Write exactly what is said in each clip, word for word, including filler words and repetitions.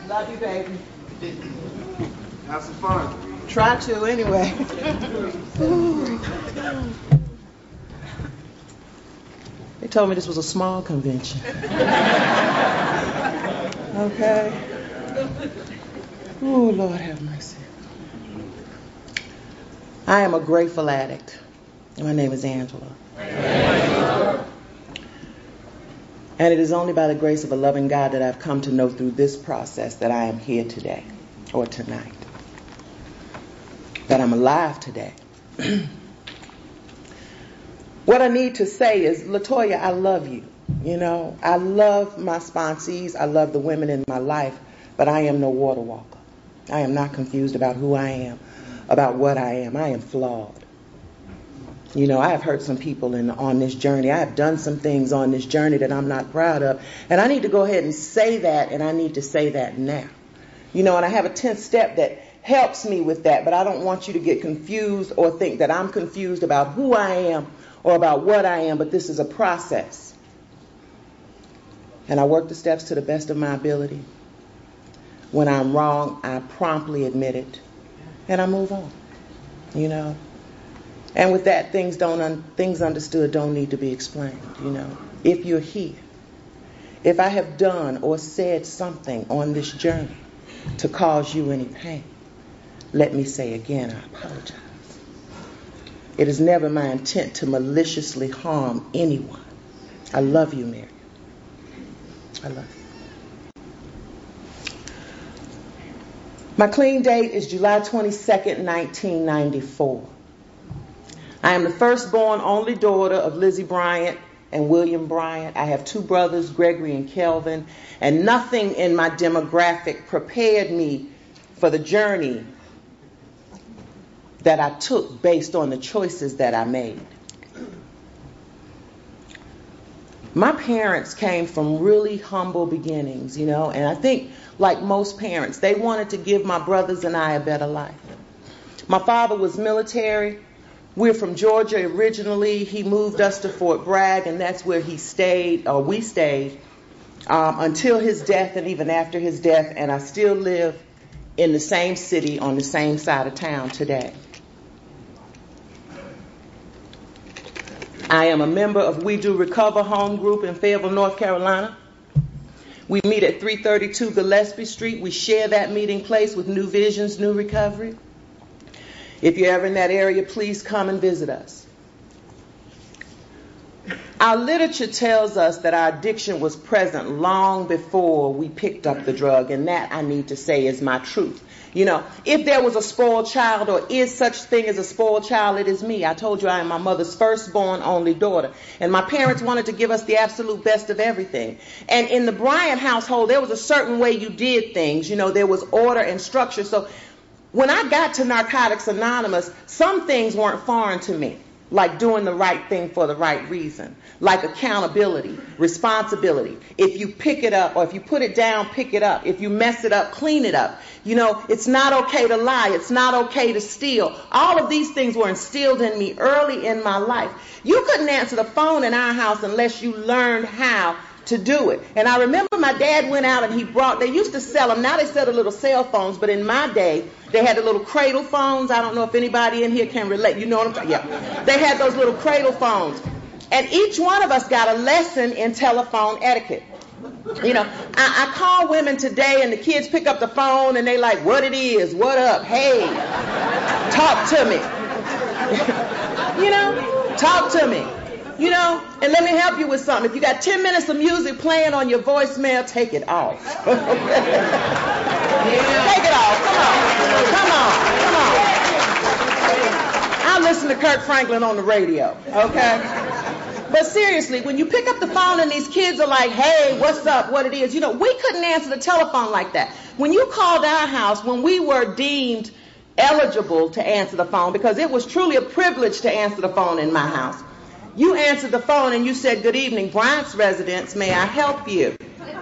Love you, baby. Have some fun. Try to, anyway. They told me this was a small convention. Okay. Oh, Lord have mercy. I am a grateful addict. My name is Angela. And it is only by the grace of a loving God that I've come to know through this process that I am here today, or tonight. That I'm alive today. What I need to say is, Latoya, I love you. You know, I love my sponsees. I love the women in my life, but I am no water walker. I am not confused about who I am, about what I am. I am flawed. You know, I have hurt some people in, on this journey. I have done some things on this journey that I'm not proud of. And I need to go ahead and say that, and I need to say that now. You know, and I have a tenth step that helps me with that, but I don't want you to get confused or think that I'm confused about who I am or about what I am, but this is a process. And I work the steps to the best of my ability. When I'm wrong, I promptly admit it, and I move on. You know. And with that, things don't un- things understood don't need to be explained, you know. If you're here, if I have done or said something on this journey to cause you any pain, let me say again, I apologize. It is never my intent to maliciously harm anyone. I love you, Mary. I love you. My clean date is July twenty-second, nineteen ninety-four. I am the firstborn only daughter of Lizzie Bryant and William Bryant. I have two brothers, Gregory and Kelvin, and nothing in my demographic prepared me for the journey that I took based on the choices that I made. My parents came from really humble beginnings, you know, and I think, like most parents, they wanted to give my brothers and I a better life. My father was military. We're from Georgia originally. He moved us to Fort Bragg, and that's where he stayed, or we stayed, um, until his death and even after his death. And I still live in the same city on the same side of town today. I am a member of We Do Recover Home Group in Fayetteville, North Carolina. We meet at three thirty-two Gillespie Street. We share that meeting place with New Visions, New Recovery. If you're ever in that area, please come and visit us. Our literature tells us that our addiction was present long before we picked up the drug, and that, I need to say, is my truth. You know, if there was a spoiled child or is such thing as a spoiled child, it is me. I told you I am my mother's firstborn only daughter, and my parents wanted to give us the absolute best of everything. And in the Bryant household, there was a certain way you did things. You know, there was order and structure. So when I got to Narcotics Anonymous, some things weren't foreign to me, like doing the right thing for the right reason, like accountability, responsibility. If you pick it up, or if you put it down, pick it up. If you mess it up, clean it up. You know, it's not okay to lie. It's not okay to steal. All of these things were instilled in me early in my life. You couldn't answer the phone in our house unless you learned how to do it. And I remember my dad went out and he brought, they used to sell them. Now they sell the little cell phones, but in my day, they had the little cradle phones. I don't know if anybody in here can relate. You know what I'm talking about? Yeah. They had those little cradle phones. And each one of us got a lesson in telephone etiquette. You know, I, I call women today and the kids pick up the phone and they like, what it is, what up, hey, talk to me. You know, talk to me. You know, and let me help you with something. If you got ten minutes of music playing on your voicemail, take it off. Yeah. Take it off. Come on. Come on. Come on. I'll listen to Kirk Franklin on the radio, okay? But seriously, when you pick up the phone and these kids are like, hey, what's up, what it is, you know, we couldn't answer the telephone like that. When you called our house, when we were deemed eligible to answer the phone, because it was truly a privilege to answer the phone in my house, you answered the phone and you said, good evening, Bryant's residence, may I help you?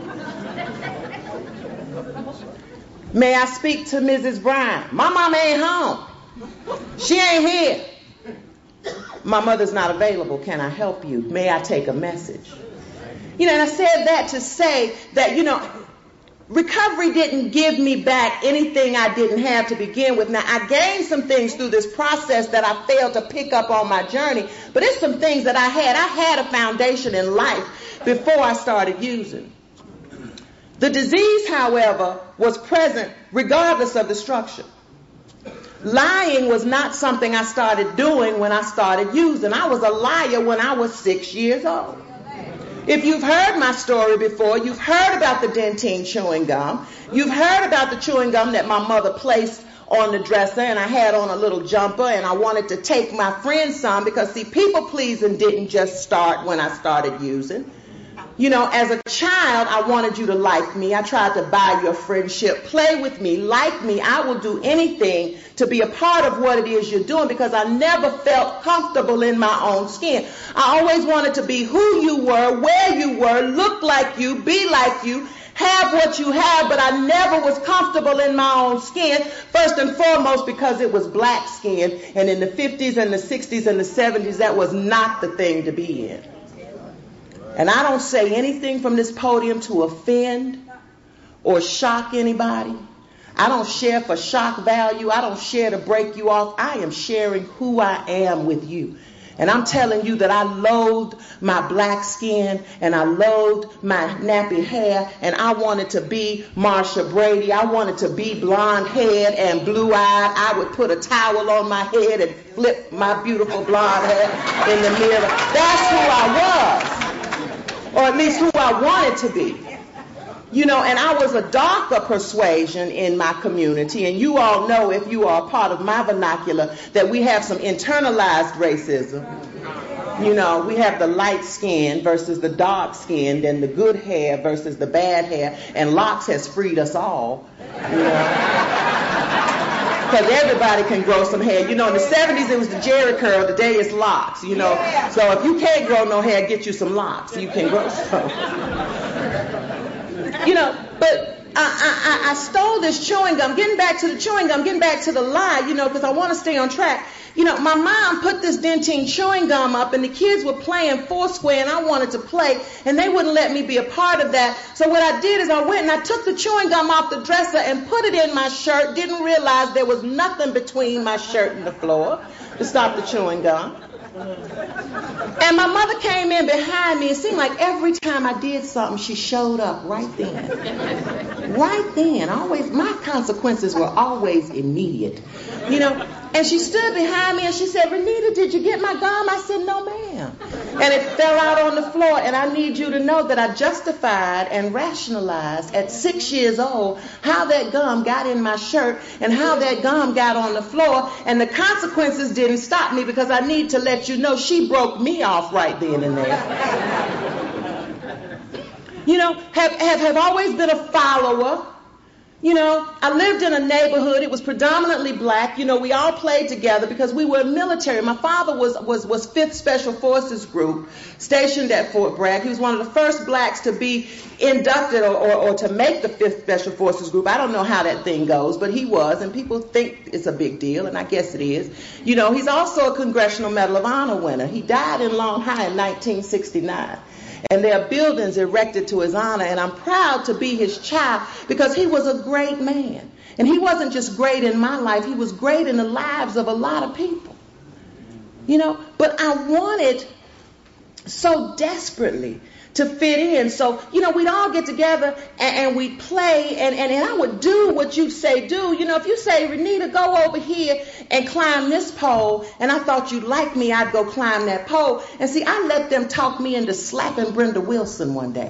May I speak to Missus Bryant? My mama ain't home. She ain't here. My mother's not available. Can I help you? May I take a message? You know, and I said that to say that, you know, recovery didn't give me back anything I didn't have to begin with. Now, I gained some things through this process that I failed to pick up on my journey, but it's some things that I had. I had a foundation in life before I started using. The disease, however, was present regardless of the structure. Lying was not something I started doing when I started using. I was a liar when I was six years old. If you've heard my story before, you've heard about the Dentyne chewing gum. You've heard about the chewing gum that my mother placed on the dresser, and I had on a little jumper, and I wanted to take my friend's some because, see, people pleasing didn't just start when I started using. You know, as a child, I wanted you to like me. I tried to buy your friendship. Play with me, like me. I will do anything to be a part of what it is you're doing because I never felt comfortable in my own skin. I always wanted to be who you were, where you were, look like you, be like you, have what you have, but I never was comfortable in my own skin, first and foremost because it was black skin, and in the fifties and the sixties and the seventies, that was not the thing to be in. And I don't say anything from this podium to offend or shock anybody. I don't share for shock value. I don't share to break you off. I am sharing who I am with you. And I'm telling you that I loathed my black skin and I loathed my nappy hair, and I wanted to be Marsha Brady. I wanted to be blonde-haired and blue-eyed. I would put a towel on my head and flip my beautiful blonde hair in the mirror. That's who I was. Or at least who I wanted to be. You know, and I was a darker persuasion in my community, and you all know, if you are a part of my vernacular, that we have some internalized racism. You know, we have the light skin versus the dark skin, and the good hair versus the bad hair, and locks has freed us all. You know? Because everybody can grow some hair. You know, in the seventies, it was the Jerry curl. Today, it's locks, you know. So if you can't grow no hair, get you some locks. You can grow some. You know, but I, I, I stole this chewing gum. Getting back to the chewing gum, getting back to the lie, you know, because I want to stay on track. You know, my mom put this Dentyne chewing gum up, and the kids were playing Foursquare, and I wanted to play, and they wouldn't let me be a part of that. So what I did is I went and I took the chewing gum off the dresser and put it in my shirt. Didn't realize there was nothing between my shirt and the floor to stop the chewing gum. And my mother came in behind me. It seemed like every time I did something, she showed up right then. Right then. Always, my consequences were always immediate. You know, and she stood behind me and she said, "Renita, did you get my gum?" I said, "No, ma'am." And it fell out on the floor, and I need you to know that I justified and rationalized at six years old how that gum got in my shirt and how that gum got on the floor, and the consequences didn't stop me because I need to let you know she broke me off right then and there. You know, have, have, have always been a follower. You know, I lived in a neighborhood. It was predominantly black. You know, we all played together because we were military. My father was was was fifth Special Forces Group stationed at Fort Bragg. He was one of the first blacks to be inducted or, or, or to make the fifth Special Forces Group. I don't know how that thing goes, but he was, and people think it's a big deal, and I guess it is. You know, he's also a Congressional Medal of Honor winner. He died in Long High in nineteen sixty-nine. And there are buildings erected to his honor, and I'm proud to be his child because he was a great man. And he wasn't just great in my life, he was great in the lives of a lot of people. You know, but I wanted so desperately to fit in. So, you know, we'd all get together and, and we'd play, and, and, and I would do what you'd say do. You know, if you say, "Renita, go over here and climb this pole," and I thought you'd like me, I'd go climb that pole. And see, I let them talk me into slapping Brenda Wilson one day.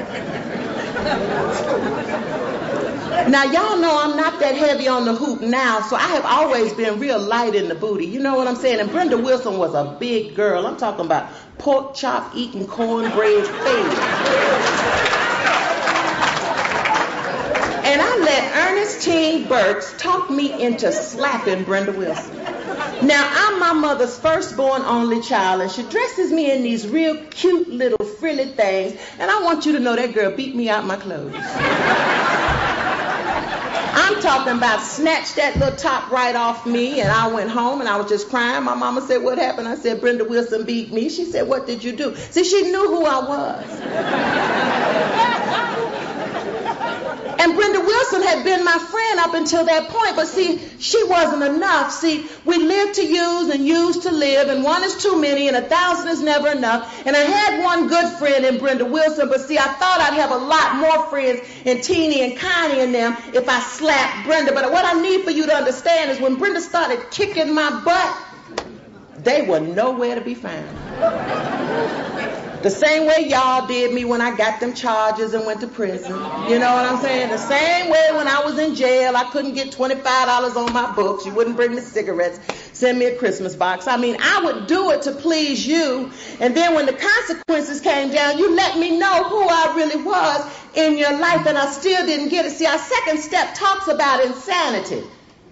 Now, y'all know I'm not that heavy on the hoop now, so I have always been real light in the booty. You know what I'm saying? And Brenda Wilson was a big girl. I'm talking about pork chop eating cornbread fade. And I let Ernestine Burks talk me into slapping Brenda Wilson. Now, I'm my mother's firstborn only child, and she dresses me in these real cute little frilly things, and I want you to know that girl beat me out my clothes. I'm talking about snatched that little top right off me, and I went home and I was just crying. My mama said, "What happened?" I said, "Brenda Wilson beat me." She said, "What did you do?" See, she knew who I was. And Wilson had been my friend up until that point, but see, she wasn't enough. See, we live to use and use to live, and one is too many and a thousand is never enough. And I had one good friend in Brenda Wilson, but see, I thought I'd have a lot more friends in Teenie and Connie and them if I slapped Brenda. But what I need for you to understand is when Brenda started kicking my butt, they were nowhere to be found. The same way y'all did me when I got them charges and went to prison. You know what I'm saying? The same way when I was in jail, I couldn't get twenty-five dollars on my books. You wouldn't bring me cigarettes, send me a Christmas box. I mean, I would do it to please you. And then when the consequences came down, you let me know who I really was in your life, and I still didn't get it. See, our second step talks about insanity.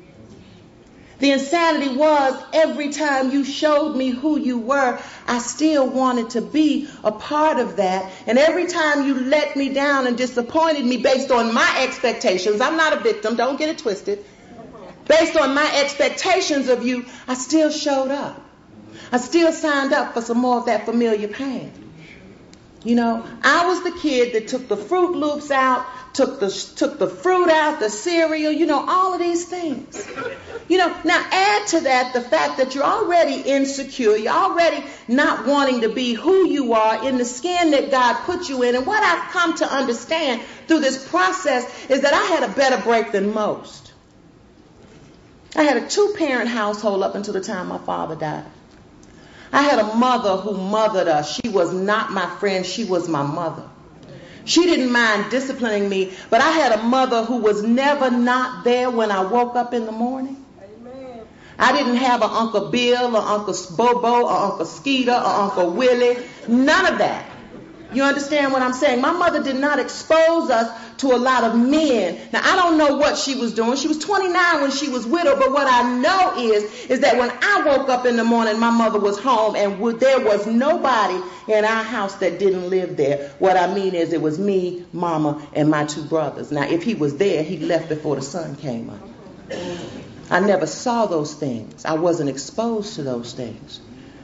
The insanity was every time you showed me who you were, I still wanted to be a part of that. And every time you let me down and disappointed me based on my expectations, I'm not a victim, don't get it twisted. Based on my expectations of you, I still showed up. I still signed up for some more of that familiar pain. You know, I was the kid that took the Fruit Loops out, took the took the fruit out, the cereal, you know, all of these things. You know, now add to that the fact that you're already insecure, you're already not wanting to be who you are in the skin that God put you in. And what I've come to understand through this process is that I had a better break than most. I had a two-parent household up until the time my father died. I had a mother who mothered us. She was not my friend, she was my mother. She didn't mind disciplining me, but I had a mother who was never not there when I woke up in the morning. Amen. I didn't have an Uncle Bill or Uncle Bobo or Uncle Skeeter or Uncle Willie. None of that. You understand what I'm saying? My mother did not expose us to a lot of men. Now, I don't know what she was doing. She was twenty-nine when she was widowed, but what I know is, is that when I woke up in the morning, my mother was home, and would, there was nobody in our house that didn't live there. What I mean is it was me, Mama, and my two brothers. Now, if he was there, he left before the sun came up. I never saw those things. I wasn't exposed to those things.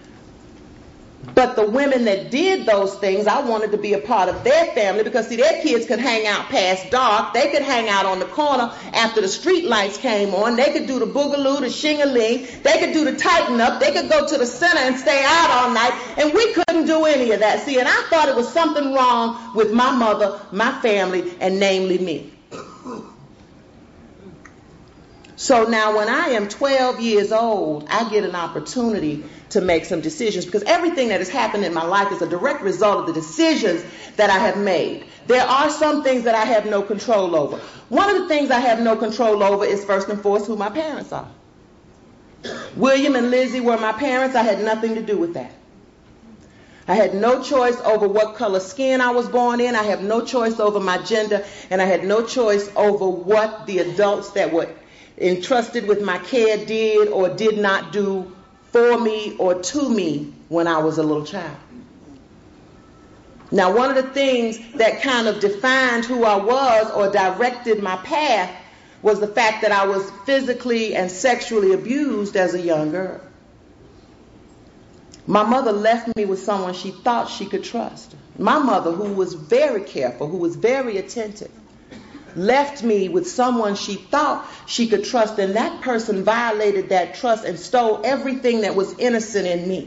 But the women that did those things, I wanted to be a part of their family because, see, their kids could hang out past dark. They could hang out on the corner after the street lights came on. They could do the boogaloo, the shing-a-ling. They could do the tighten up. They could go to the center and stay out all night. And we couldn't do any of that. See, and I thought it was something wrong with my mother, my family, and namely me. So now when I am twelve years old, I get an opportunity to make some decisions because everything that has happened in my life is a direct result of the decisions that I have made. There are some things that I have no control over. One of the things I have no control over is first and foremost who my parents are. William and Lizzie were my parents. I had nothing to do with that. I had no choice over what color skin I was born in. I have no choice over my gender, and I had no choice over what the adults that were entrusted with my care did or did not do for me or to me when I was a little child. Now, one of the things that kind of defined who I was or directed my path was the fact that I was physically and sexually abused as a young girl. My mother left me with someone she thought she could trust. My mother, who was very careful, who was very attentive, left me with someone she thought she could trust, and that person violated that trust and stole everything that was innocent in me.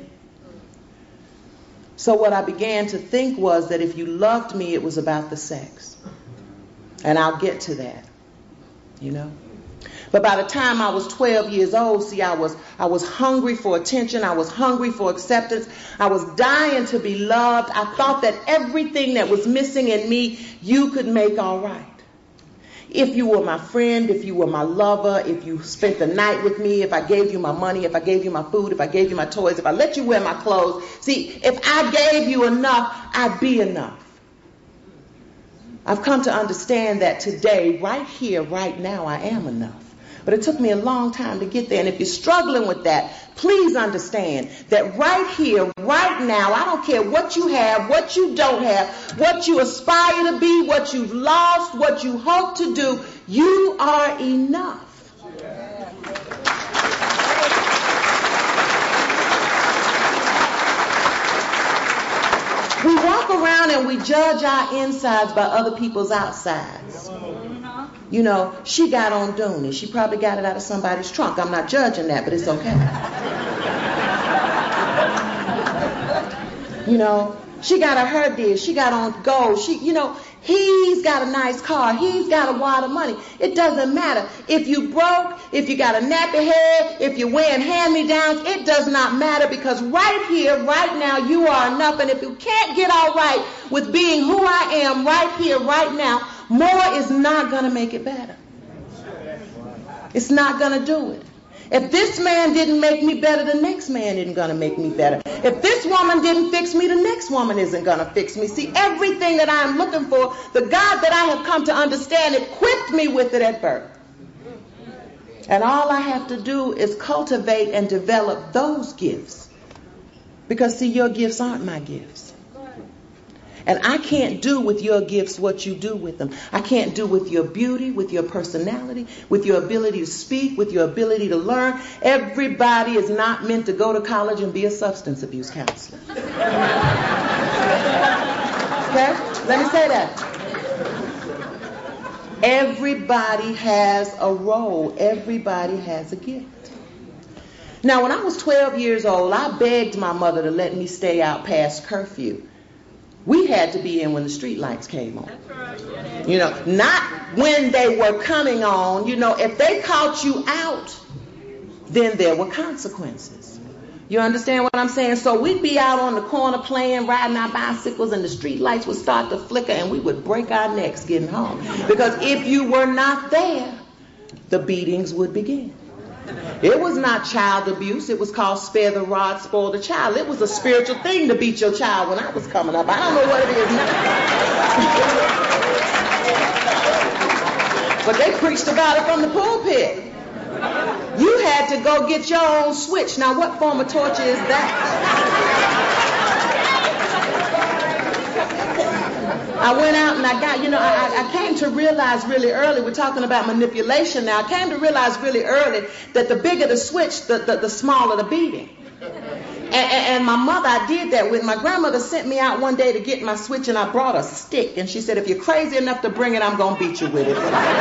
So what I began to think was that if you loved me, it was about the sex. And I'll get to that, you know. But by the time I was twelve years old, see, I was I was hungry for attention. I was hungry for acceptance. I was dying to be loved. I thought that everything that was missing in me, you could make all right. If you were my friend, if you were my lover, if you spent the night with me, if I gave you my money, if I gave you my food, if I gave you my toys, if I let you wear my clothes. See, if I gave you enough, I'd be enough. I've come to understand that today, right here, right now, I am enough. But it took me a long time to get there. And if you're struggling with that, please understand that right here, right now, I don't care what you have, what you don't have, what you aspire to be, what you've lost, what you hope to do, you are enough. We walk around and we judge our insides by other people's outsides. You know, she got on Dooney. She probably got it out of somebody's trunk. I'm not judging that, but it's okay. You know, she got a her deal. She got on gold. She, you know, he's got a nice car. He's got a wad of money. It doesn't matter. If you broke, if you got a nappy head, if you're wearing hand-me-downs, it does not matter, because right here, right now, you are enough. And if you can't get all right with being who I am right here, right now, more is not going to make it better. It's not going to do it. If this man didn't make me better, the next man isn't going to make me better. If this woman didn't fix me, the next woman isn't going to fix me. See, everything that I'm looking for, the God that I have come to understand equipped me with it at birth. And all I have to do is cultivate and develop those gifts. Because, see, your gifts aren't my gifts. And I can't do with your gifts what you do with them. I can't do with your beauty, with your personality, with your ability to speak, with your ability to learn. Everybody is not meant to go to college and be a substance abuse counselor. Okay? Let me say that. Everybody has a role. Everybody has a gift. Now, when I was twelve years old, I begged my mother to let me stay out past curfew. We had to be in when the street lights came on. You know, not when they were coming on. You know, if they caught you out, then there were consequences. You understand what I'm saying? So we'd be out on the corner playing, riding our bicycles, and the street lights would start to flicker, and we would break our necks getting home. Because if you were not there, the beatings would begin. It was not child abuse. It was called spare the rod, spoil the child. It was a spiritual thing to beat your child when I was coming up. I don't know what it is now. But they preached about it from the pulpit. You had to go get your own switch. Now, what form of torture is that? I went out and I got, you know, I, I came to realize really early, we're talking about manipulation now, I came to realize really early that the bigger the switch, the, the, the smaller the beating. And, and, and my mother, I did that with. My grandmother sent me out one day to get my switch, and I brought a stick, and she said, if you're crazy enough to bring it, I'm going to beat you with it.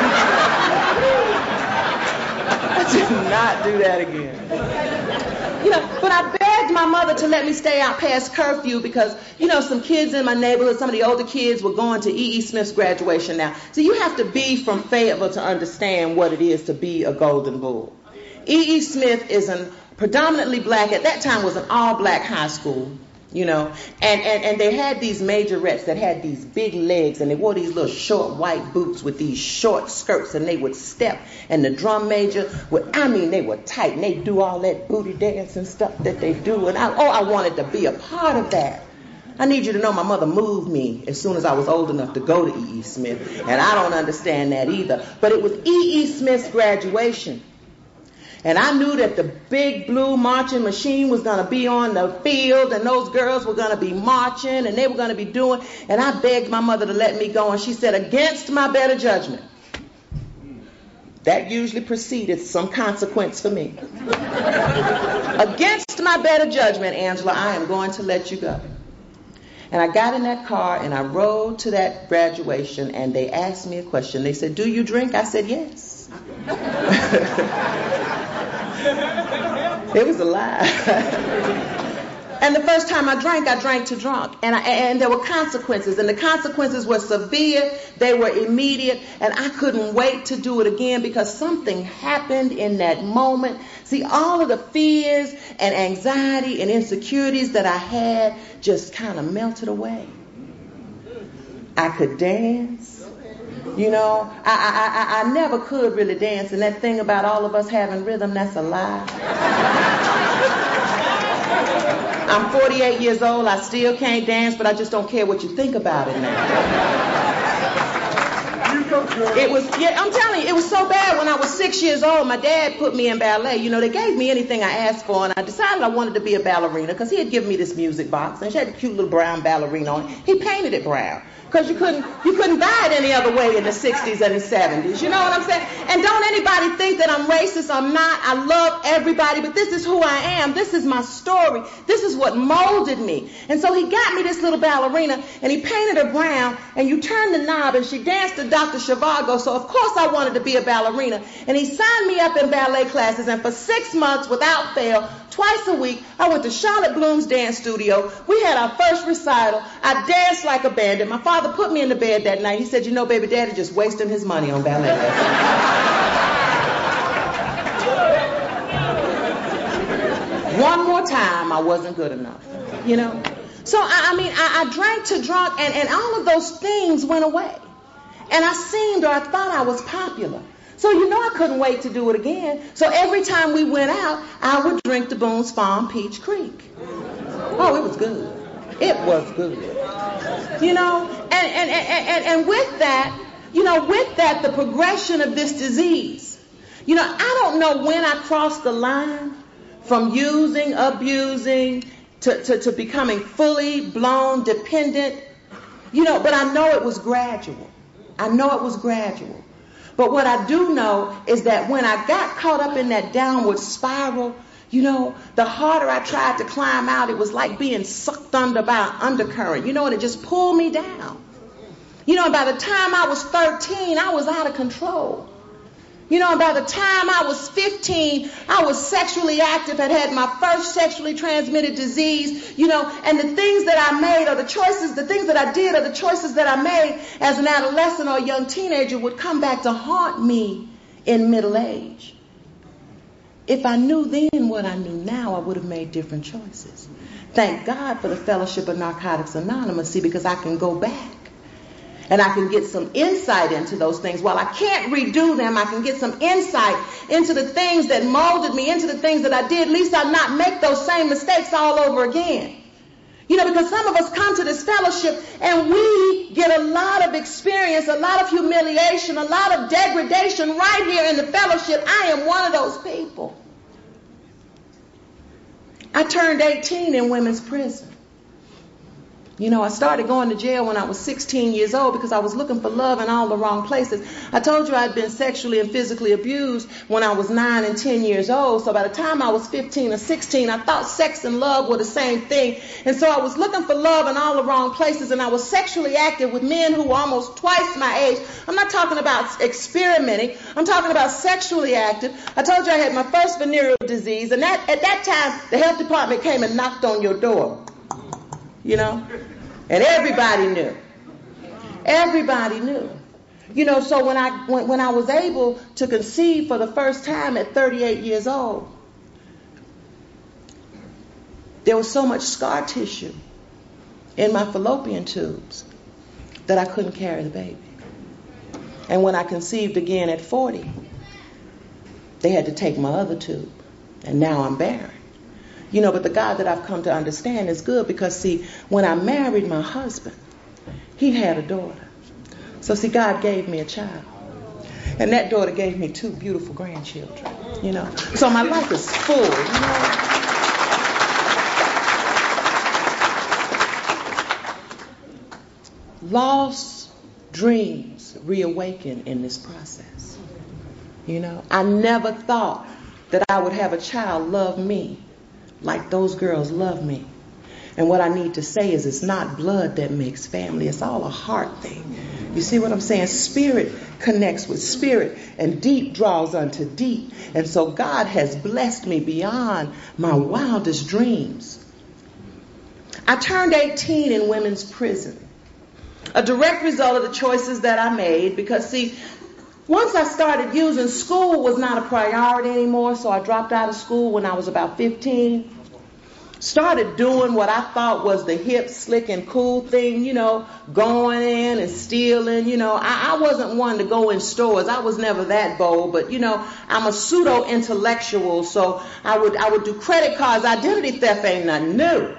I did not do that again. You know, but I begged my mother to let me stay out past curfew because, you know, some kids in my neighborhood, some of the older kids were going to E E. Smith's graduation now. So you have to be from Fayetteville to understand what it is to be a Golden Bull. E E. Smith is a predominantly black, at that time was an all-black high school, you know, and, and, and they had these majorettes that had these big legs, and they wore these little short white boots with these short skirts, and they would step, and the drum major would, I mean, they were tight, and they do all that booty dance and stuff that they do, and I, oh, I wanted to be a part of that. I need you to know my mother moved me as soon as I was old enough to go to E E. Smith, and I don't understand that either, but it was E E. Smith's graduation. And I knew that the big blue marching machine was going to be on the field, and those girls were going to be marching, and they were going to be doing, and I begged my mother to let me go, and she said, against my better judgment. That usually preceded some consequence for me. Against my better judgment, Angela, I am going to let you go. And I got in that car, and I rode to that graduation, and they asked me a question. They said, do you drink? I said, yes. It was a lie. And the first time I drank, I drank too drunk. And, I, and there were consequences. And the consequences were severe. They were immediate. And I couldn't wait to do it again because something happened in that moment. See, all of the fears and anxiety and insecurities that I had just kind of melted away. I could dance. You know, I, I, I, I never could really dance. And that thing about all of us having rhythm, that's a lie. I'm forty-eight years old. I still can't dance, but I just don't care what you think about it now. It was, yeah, I'm telling you, it was so bad when I was six years old. My dad put me in ballet. You know, they gave me anything I asked for, and I decided I wanted to be a ballerina because he had given me this music box, and she had a cute little brown ballerina on it. He painted it brown. Because you couldn't, you couldn't buy it any other way in the sixties and the seventies. You know what I'm saying? And don't anybody think that I'm racist. I'm not. I love everybody, but this is who I am. This is my story. This is what molded me. And so he got me this little ballerina, and he painted her brown, and you turn the knob, and she danced to Doctor Zhivago. So of course I wanted to be a ballerina. And he signed me up in ballet classes, and for six months without fail, twice a week, I went to Charlotte Bloom's dance studio. We had our first recital. I danced like a bandit. My father put me in the bed that night. He said, you know, baby, Daddy just wasting his money on ballet lessons. One more time, I wasn't good enough, you know. So, I, I mean, I, I drank to drunk, and, and all of those things went away. And I seemed, or I thought I was popular. So you know I couldn't wait to do it again. So every time we went out, I would drink the Boone's Farm Peach Creek. Oh, it was good. It was good. You know, and, and, and, and, and with that, you know, with that, the progression of this disease, you know, I don't know when I crossed the line from using, abusing, to, to, to becoming fully blown dependent, you know, but I know it was gradual. I know it was gradual. But what I do know is that when I got caught up in that downward spiral, you know, the harder I tried to climb out, it was like being sucked under by an undercurrent, you know, and it just pulled me down. You know, and by the time I was thirteen, I was out of control. You know, and by the time I was fifteen, I was sexually active, had had my first sexually transmitted disease, you know, and the things that I made or the choices, the things that I did or the choices that I made as an adolescent or a young teenager would come back to haunt me in middle age. If I knew then what I knew now, I would have made different choices. Thank God for the Fellowship of Narcotics Anonymous, see, because I can go back. And I can get some insight into those things. While I can't redo them, I can get some insight into the things that molded me, into the things that I did. At least I'll not make those same mistakes all over again. You know, because some of us come to this fellowship and we get a lot of experience, a lot of humiliation, a lot of degradation right here in the fellowship. I am one of those people. I turned eighteen in women's prison. You know, I started going to jail when I was sixteen years old because I was looking for love in all the wrong places. I told you I'd been sexually and physically abused when I was nine and ten years old. So by the time I was fifteen or sixteen, I thought sex and love were the same thing. And so I was looking for love in all the wrong places, and I was sexually active with men who were almost twice my age. I'm not talking about experimenting. I'm talking about sexually active. I told you I had my first venereal disease, and that, at that time, the health department came and knocked on your door. You know, and everybody knew. Everybody knew. You know, so when I when, when I was able to conceive for the first time at thirty-eight years old, there was so much scar tissue in my fallopian tubes that I couldn't carry the baby. And when I conceived again at forty, they had to take my other tube, and now I'm barren. You know, but the God that I've come to understand is good because, see, when I married my husband, he had a daughter. So, see, God gave me a child. And that daughter gave me two beautiful grandchildren, you know. So my life is full, you know. Lost dreams reawaken in this process. You know, I never thought that I would have a child love me like those girls love me. And what I need to say is it's not blood that makes family. It's all a heart thing. You see what I'm saying? Spirit connects with spirit, and deep draws unto deep. And so God has blessed me beyond my wildest dreams. I turned eighteen in women's prison. A direct result of the choices that I made, because, see, once I started using, school was not a priority anymore, so I dropped out of school when I was about fifteen. Started doing what I thought was the hip, slick, and cool thing, you know, going in and stealing, you know. I, I wasn't one to go in stores. I was never that bold, but, you know, I'm a pseudo-intellectual, so I would, I would do credit cards. Identity theft ain't nothing new.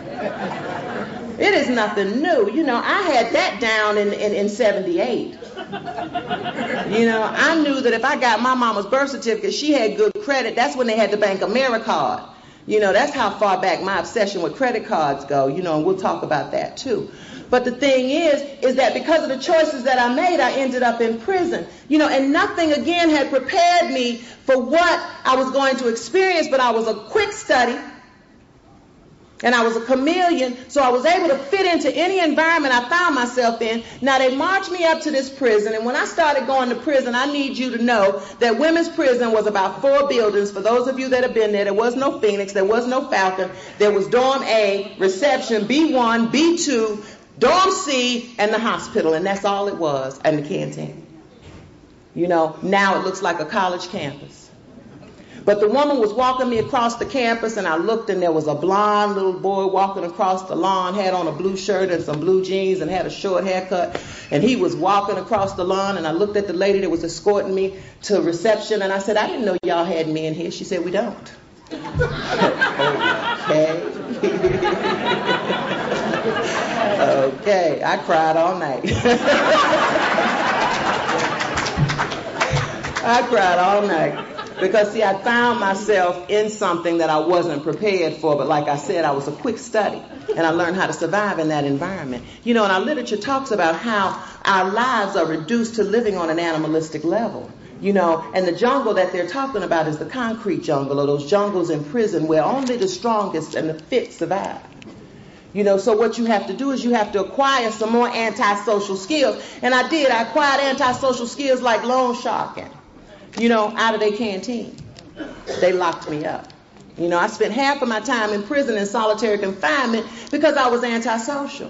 It is nothing new. You know, I had that down in, in, in seventy-eight. You know, I knew that if I got my mama's birth certificate, she had good credit. That's when they had the Bank AmeriCard. You know, that's how far back my obsession with credit cards go, you know, and we'll talk about that too. But the thing is, is that because of the choices that I made, I ended up in prison. You know, and nothing again had prepared me for what I was going to experience, but I was a quick study. And I was a chameleon, so I was able to fit into any environment I found myself in. Now, they marched me up to this prison, and when I started going to prison, I need you to know that women's prison was about four buildings. For those of you that have been there, there was no Phoenix, there was no Falcon. There was Dorm A, reception, B one, B two, Dorm C, and the hospital, and that's all it was, and the canteen. You know, now it looks like a college campus. But the woman was walking me across the campus, and I looked, and there was a blonde little boy walking across the lawn, had on a blue shirt and some blue jeans and had a short haircut. And he was walking across the lawn, and I looked at the lady that was escorting me to reception, and I said, I didn't know y'all had men here. She said, we don't. Okay. Okay. I cried all night. I cried all night. Because, see, I found myself in something that I wasn't prepared for, but like I said, I was a quick study, and I learned how to survive in that environment. You know, and our literature talks about how our lives are reduced to living on an animalistic level. You know, and the jungle that they're talking about is the concrete jungle, or those jungles in prison where only the strongest and the fit survive. You know, so what you have to do is you have to acquire some more antisocial skills. And I did. I acquired antisocial skills like loan sharking. You know, out of their canteen. They locked me up. You know, I spent half of my time in prison in solitary confinement because I was antisocial.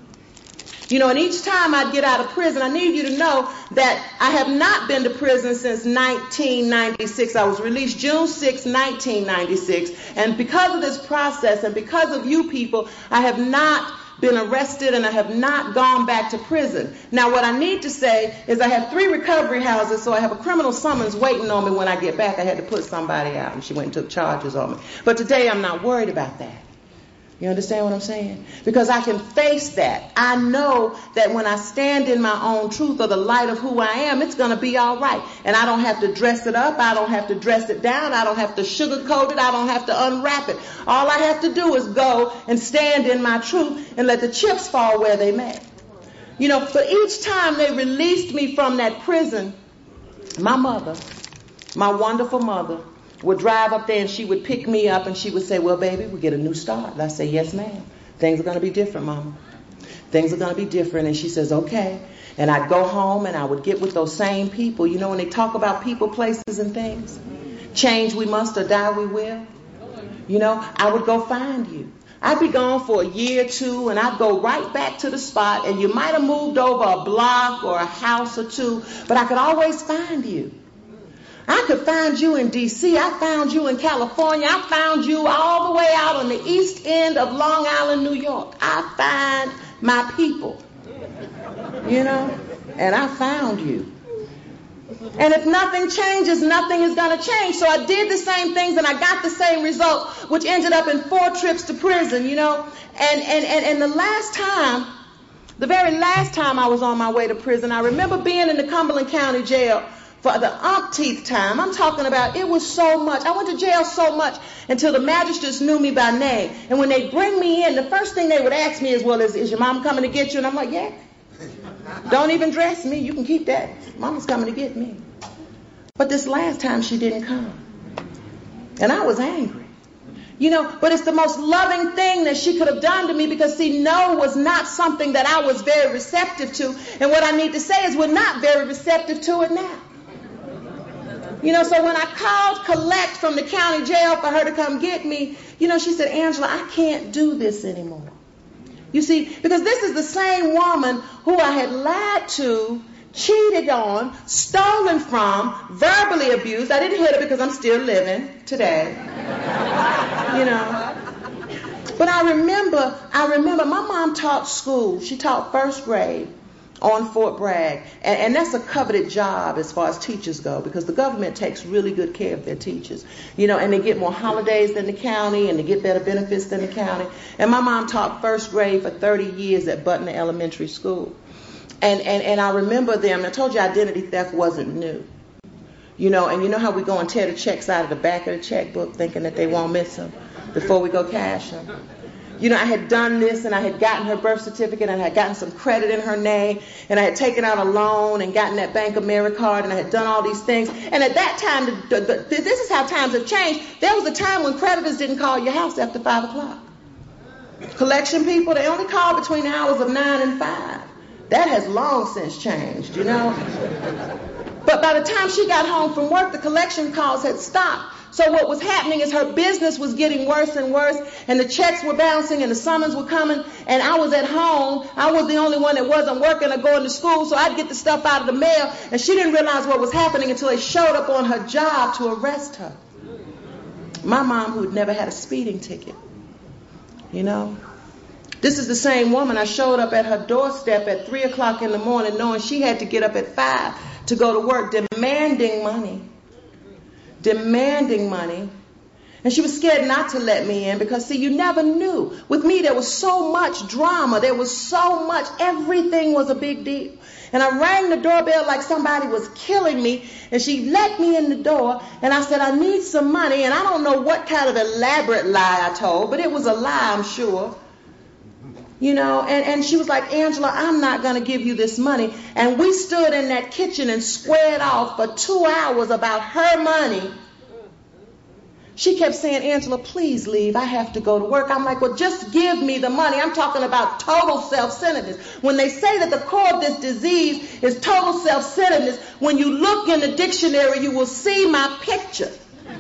You know, and each time I'd get out of prison, I need you to know that I have not been to prison since nineteen ninety-six. I was released June sixth, nineteen ninety-six. And because of this process and because of you people, I have not been arrested, and I have not gone back to prison. Now, what I need to say is I have three recovery houses, so I have a criminal summons waiting on me when I get back. I had to put somebody out, and she went and took charges on me. But today, I'm not worried about that. You understand what I'm saying? Because I can face that. I know that when I stand in my own truth or the light of who I am, it's going to be all right. And I don't have to dress it up. I don't have to dress it down. I don't have to sugarcoat it. I don't have to unwrap it. All I have to do is go and stand in my truth and let the chips fall where they may. You know, but each time they released me from that prison, my mother, my wonderful mother, would drive up there, and she would pick me up, and she would say, well, baby, we get a new start. And I say, yes, ma'am. Things are going to be different, Mama. Things are going to be different. And she says, okay. And I'd go home, and I would get with those same people. You know, when they talk about people, places, and things, change we must or die we will. You know, I would go find you. I'd be gone for a year or two, and I'd go right back to the spot, and you might have moved over a block or a house or two, but I could always find you. I could find you in D C I found you in California. I found you all the way out on the east end of Long Island, New York. I find my people, you know, and I found you. And if nothing changes, nothing is going to change. So I did the same things, and I got the same result, which ended up in four trips to prison, you know. And, and, and, and the last time, the very last time I was on my way to prison, I remember being in the Cumberland County Jail for the umpteenth time. I'm talking about it was so much. I went to jail so much until the magistrates knew me by name. And when they bring me in, the first thing they would ask me is, well, is, is your mom coming to get you? And I'm like, yeah. Don't even dress me. You can keep that. Mama's coming to get me. But this last time she didn't come. And I was angry. You know, but it's the most loving thing that she could have done to me because, see, no was not something that I was very receptive to. And what I need to say is we're not very receptive to it now. You know, so when I called collect from the county jail for her to come get me, you know, she said, Angela, I can't do this anymore. You see, because this is the same woman who I had lied to, cheated on, stolen from, verbally abused. I didn't hit her because I'm still living today. You know. But I remember, I remember my mom taught school. She taught first grade on Fort Bragg. And, and that's a coveted job as far as teachers go because the government takes really good care of their teachers. You know, and they get more holidays than the county and they get better benefits than the county. And my mom taught first grade for thirty years at Butner Elementary School. And, and, and I remember them. I told you identity theft wasn't new. You know, and you know how we go and tear the checks out of the back of the checkbook thinking that they won't miss them before we go cash them? you know, I had done this and I had gotten her birth certificate and I had gotten some credit in her name and I had taken out a loan and gotten that Bank of America card and I had done all these things. And at that time, the, the, the, this is how times have changed. There was a time when creditors didn't call your house after five o'clock. Collection people, they only call between the hours of nine and five. That has long since changed, you know. But by the time she got home from work, the collection calls had stopped. So what was happening is her business was getting worse and worse, and the checks were bouncing and the summons were coming, and I was at home. I was the only one that wasn't working or going to school, so I'd get the stuff out of the mail, and she didn't realize what was happening until they showed up on her job to arrest her. My mom, who had never had a speeding ticket, you know. This is the same woman. I showed up at her doorstep at three o'clock in the morning knowing she had to get up at five to go to work, demanding money. demanding money. And she was scared not to let me in because, see, you never knew. With me, there was so much drama. There was so much. Everything was a big deal. And I rang the doorbell like somebody was killing me. And she let me in the door. And I said, I need some money. And I don't know what kind of elaborate lie I told, but it was a lie, I'm sure. You know, and, and she was like, Angela, I'm not going to give you this money. And we stood in that kitchen and squared off for two hours about her money. She kept saying, Angela, please leave. I have to go to work. I'm like, well, just give me the money. I'm talking about total self-centeredness. When they say that the core of this disease is total self-centeredness, when you look in the dictionary, you will see my picture.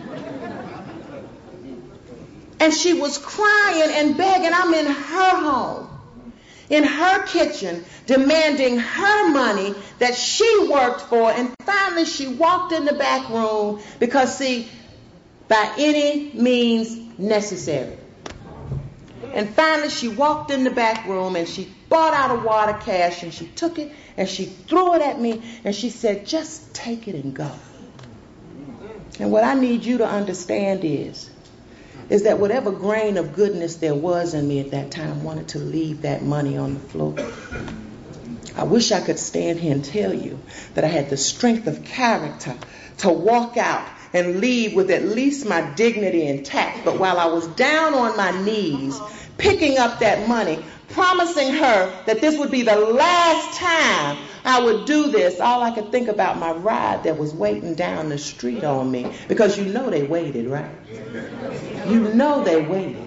And she was crying and begging. I'm in her home, in her kitchen, demanding her money that she worked for. And finally, she walked in the back room because, see, by any means necessary. And finally, she walked in the back room and she bought out a wad of cash and she took it and she threw it at me and she said, just take it and go. And what I need you to understand is, is that whatever grain of goodness there was in me at that time wanted to leave that money on the floor. I wish I could stand here and tell you that I had the strength of character to walk out and leave with at least my dignity intact. But while I was down on my knees, picking up that money, promising her that this would be the last time I would do this, all I could think about my ride that was waiting down the street on me. Because you know they waited, right? You know they waited.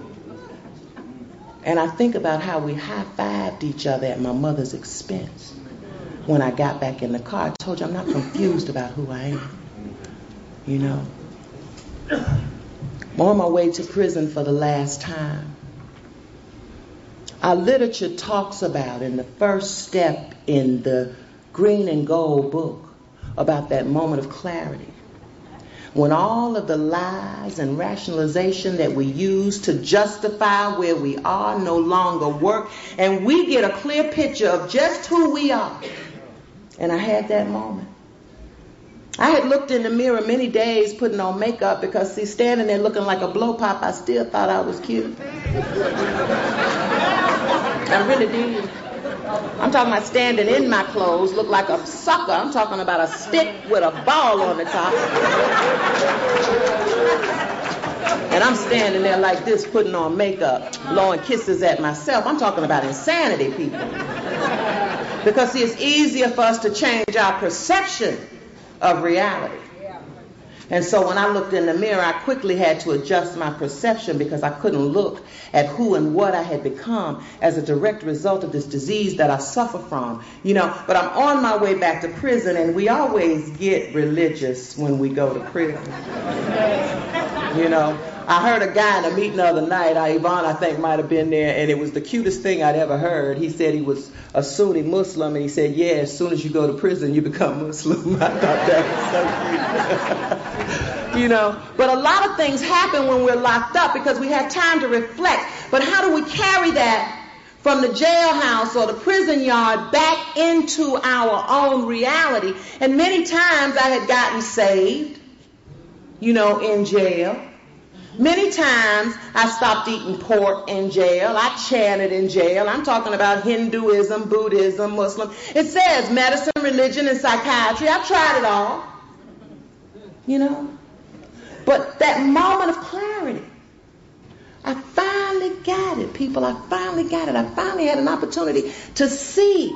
And I think about how we high-fived each other at my mother's expense. When I got back in the car, I told you I'm not confused about who I am. You know. I'm on my way to prison for the last time. Our literature talks about, in the first step in the Green and Gold book, about that moment of clarity. When all of the lies and rationalization that we use to justify where we are no longer work, and we get a clear picture of just who we are. And I had that moment. I had looked in the mirror many days putting on makeup because, see, standing there looking like a blow pop, I still thought I was cute. I really did. I'm talking about standing in my clothes, look like a sucker. I'm talking about a stick with a ball on the top. And I'm standing there like this, putting on makeup, blowing kisses at myself. I'm talking about insanity, people. Because, see, it's easier for us to change our perception of reality. And so when I looked in the mirror, I quickly had to adjust my perception because I couldn't look at who and what I had become as a direct result of this disease that I suffer from. You know, but I'm on my way back to prison, and we always get religious when we go to prison. You know, I heard a guy in a meeting the other night, Yvonne, I think, might have been there, and it was the cutest thing I'd ever heard. He said he was a Sunni Muslim, and he said, yeah, as soon as you go to prison, you become Muslim. I thought that was so cute. You know, but a lot of things happen when we're locked up because we have time to reflect. But how do we carry that from the jailhouse or the prison yard back into our own reality? And many times I had gotten saved, you know, in jail. Many times I stopped eating pork in jail. I chanted in jail. I'm talking about Hinduism, Buddhism, Muslim. It says medicine, religion, and psychiatry. I've tried it all. You know? But that moment of clarity I finally got it, people. I finally got it. I finally had an opportunity to see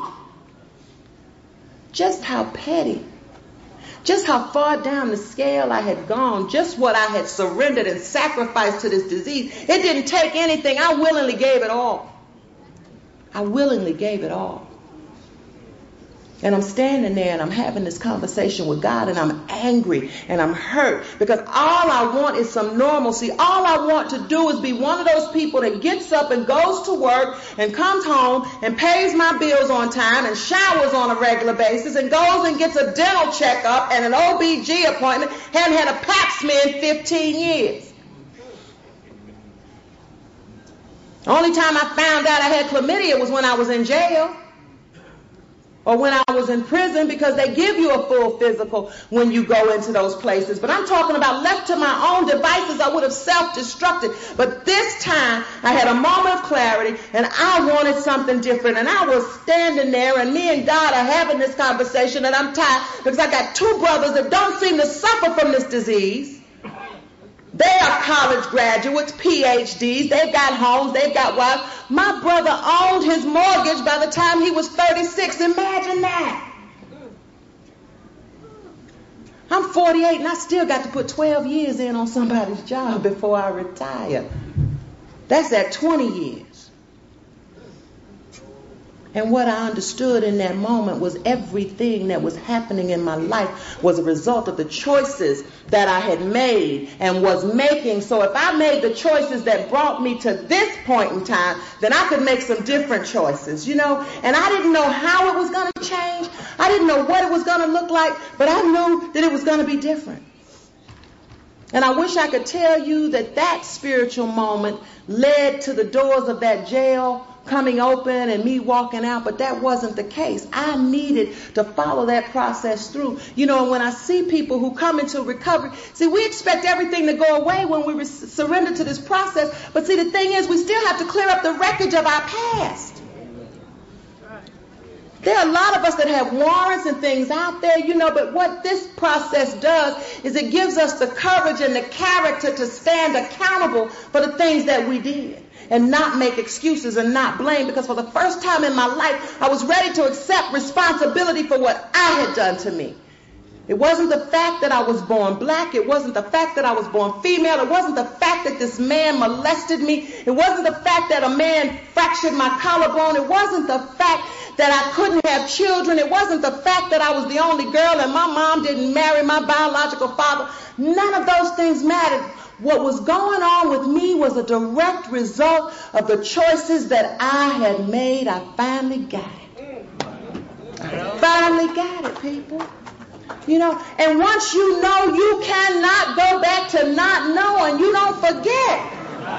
just how petty, just how far down the scale I had gone, just what I had surrendered and sacrificed to this disease. It didn't take anything. I willingly gave it all. I willingly gave it all. And I'm standing there and I'm having this conversation with God, and I'm angry and I'm hurt because all I want is some normalcy. All I want to do is be one of those people that gets up and goes to work and comes home and pays my bills on time and showers on a regular basis and goes and gets a dental checkup and an O B G appointment. Hadn't had a pap smear in fifteen years. The only time I found out I had chlamydia was when I was in jail. Or when I was in prison, because they give you a full physical when you go into those places. But I'm talking about left to my own devices, I would have self-destructed. But this time, I had a moment of clarity, and I wanted something different. And I was standing there, and me and God are having this conversation, and I'm tired because I got two brothers that don't seem to suffer from this disease. They are college graduates, P H Ds. They've got homes. They've got wives. My brother owned his mortgage by the time he was thirty-six. Imagine that. I'm forty-eight and I still got to put twelve years in on somebody's job before I retire. That's at twenty years. And what I understood in that moment was everything that was happening in my life was a result of the choices that I had made and was making. So if I made the choices that brought me to this point in time, then I could make some different choices, you know. And I didn't know how it was going to change. I didn't know what it was going to look like, but I knew that it was going to be different. And I wish I could tell you that that spiritual moment led to the doors of that jail coming open and me walking out, but that wasn't the case. I needed to follow that process through. You know, when I see people who come into recovery, see, we expect everything to go away when we re- surrender to this process, but see, the thing is, we still have to clear up the wreckage of our past. There are a lot of us that have warrants and things out there, you know, but what this process does is it gives us the courage and the character to stand accountable for the things that we did and not make excuses and not blame, because for the first time in my life, I was ready to accept responsibility for what I had done to me. It wasn't the fact that I was born black. It wasn't the fact that I was born female. It wasn't the fact that this man molested me. It wasn't the fact that a man fractured my collarbone. It wasn't the fact that I couldn't have children. It wasn't the fact that I was the only girl and my mom didn't marry my biological father. None of those things mattered. What was going on with me was a direct result of the choices that I had made. I finally got it. I finally got it, people. You know, and once you know, you cannot go back to not knowing. You don't forget.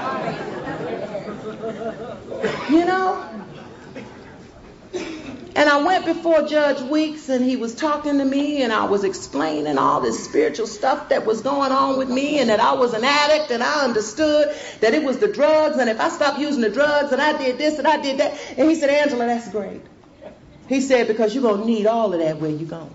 You know? And I went before Judge Weeks, and he was talking to me, and I was explaining all this spiritual stuff that was going on with me, and that I was an addict, and I understood that it was the drugs, and if I stopped using the drugs, and I did this, and I did that. And he said, Angela, that's great. He said, because you're going to need all of that where you're going.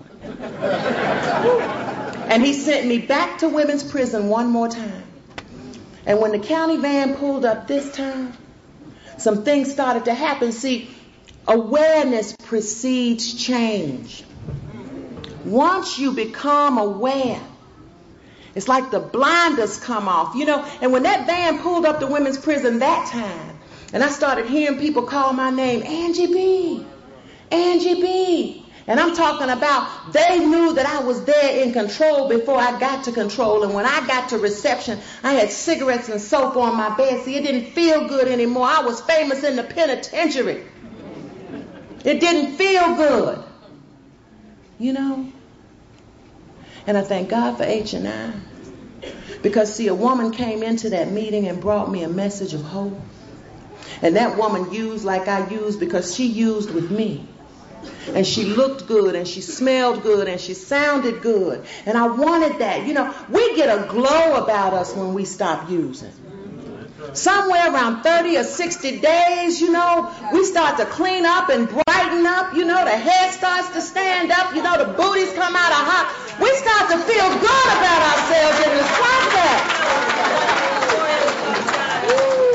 And he sent me back to women's prison one more time. And when the county van pulled up this time, some things started to happen. See, awareness precedes change. Once you become aware, it's like the blinders come off, you know. And when that van pulled up to women's prison that time, and I started hearing people call my name, Angie B, Angie B. And I'm talking about they knew that I was there in control before I got to control. And when I got to reception, I had cigarettes and soap on my bed. See, it didn't feel good anymore. I was famous in the penitentiary. It didn't feel good. You know? And I thank God for H and I. Because, see, a woman came into that meeting and brought me a message of hope. And that woman used like I used because she used with me. And she looked good, and she smelled good, and she sounded good. And I wanted that. You know, we get a glow about us when we stop using. Somewhere around thirty or sixty days, you know, we start to clean up and brighten up. You know, the hair starts to stand up. You know, the booties come out of hot. We start to feel good about ourselves in this process.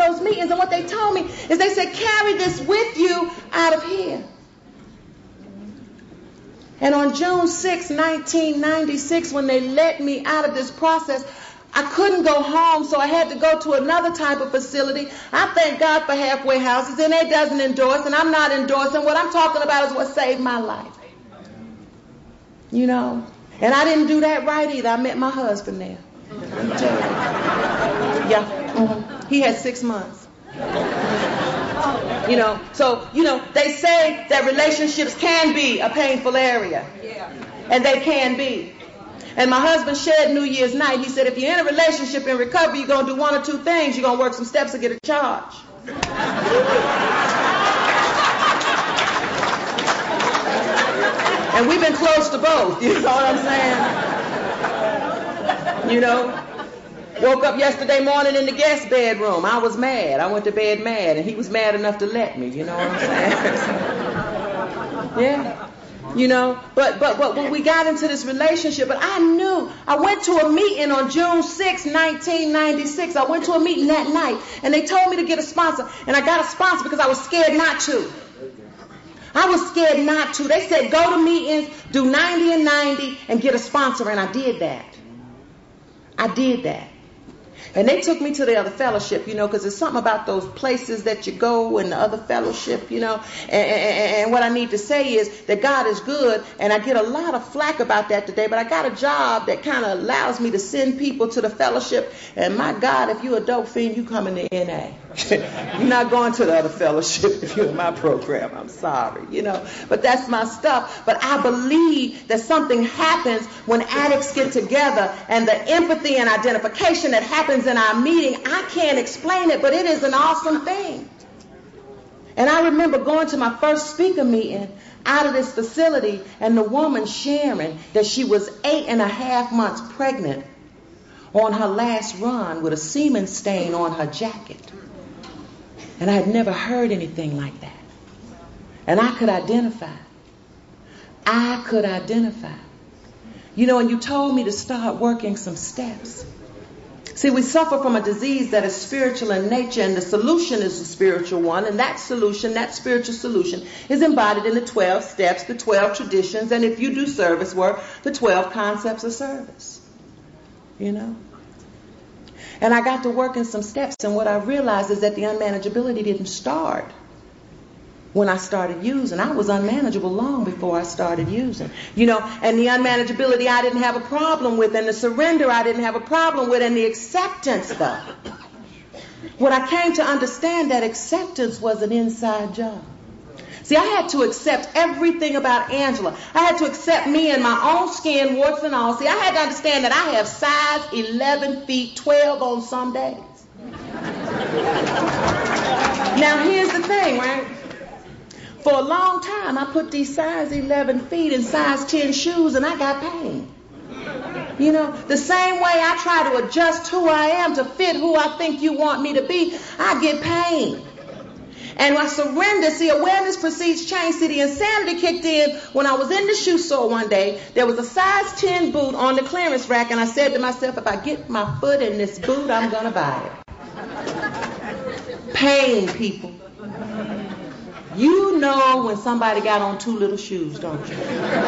those meetings, and what they told me is they said, carry this with you out of here. And on June sixth, nineteen ninety-six, when they let me out of this process, I couldn't go home, so I had to go to another type of facility. I thank God for halfway houses, and it doesn't endorse, and I'm not endorsing. What I'm talking about is what saved my life. You know? And I didn't do that right either. I met my husband there. Yeah. Mm-hmm. He had six months. You know, so, you know, they say that relationships can be a painful area. And they can be. And my husband shared New Year's night. He said, if you're in a relationship in recovery, you're going to do one or two things. You're going to work some steps to get a charge. And we've been close to both. You know what I'm saying? You know? Woke up yesterday morning in the guest bedroom. I was mad. I went to bed mad, and he was mad enough to let me. You know what I'm saying? Yeah. You know, but, but but when we got into this relationship, but I knew, I went to a meeting on June sixth, nineteen ninety-six. I went to a meeting that night, and they told me to get a sponsor, and I got a sponsor because I was scared not to. I was scared not to. They said, go to meetings, do ninety and ninety, and get a sponsor, and I did that. I did that. And they took me to the other fellowship, you know, because there's something about those places that you go and the other fellowship, you know. And, and, and what I need to say is that God is good, and I get a lot of flack about that today, but I got a job that kind of allows me to send people to the fellowship. And my God, if you're a dope fiend, you come in the N A. You're not going to the other fellowship if you're in my program. I'm sorry, you know. But that's my stuff. But I believe that something happens when addicts get together, and the empathy and identification that happens in our meeting, I can't explain it, but it is an awesome thing. And I remember going to my first speaker meeting out of this facility, and the woman sharing that she was eight and a half months pregnant on her last run with a semen stain on her jacket. And I had never heard anything like that. And I could identify. I could identify. You know, and you told me to start working some steps. See, we suffer from a disease that is spiritual in nature, and the solution is a spiritual one, and that solution, that spiritual solution, is embodied in the twelve steps, the twelve traditions, and if you do service work, the twelve concepts of service. You know? And I got to work in some steps, and what I realized is that the unmanageability didn't start when I started using. I was unmanageable long before I started using. You know, and the unmanageability I didn't have a problem with, and the surrender I didn't have a problem with, and the acceptance though. What I came to understand, that acceptance was an inside job. See, I had to accept everything about Angela. I had to accept me and my own skin, warts and all. See, I had to understand that I have size eleven feet twelve on some days. Now, here's the thing, right? For a long time, I put these size eleven feet in size ten shoes, and I got pain. You know, the same way I try to adjust who I am to fit who I think you want me to be, I get pain. And I surrender. See, awareness precedes change. See, the insanity kicked in when I was in the shoe store one day. There was a size ten boot on the clearance rack, and I said to myself, if I get my foot in this boot, I'm going to buy it. Pain, people. You know when somebody got on too little shoes, don't you?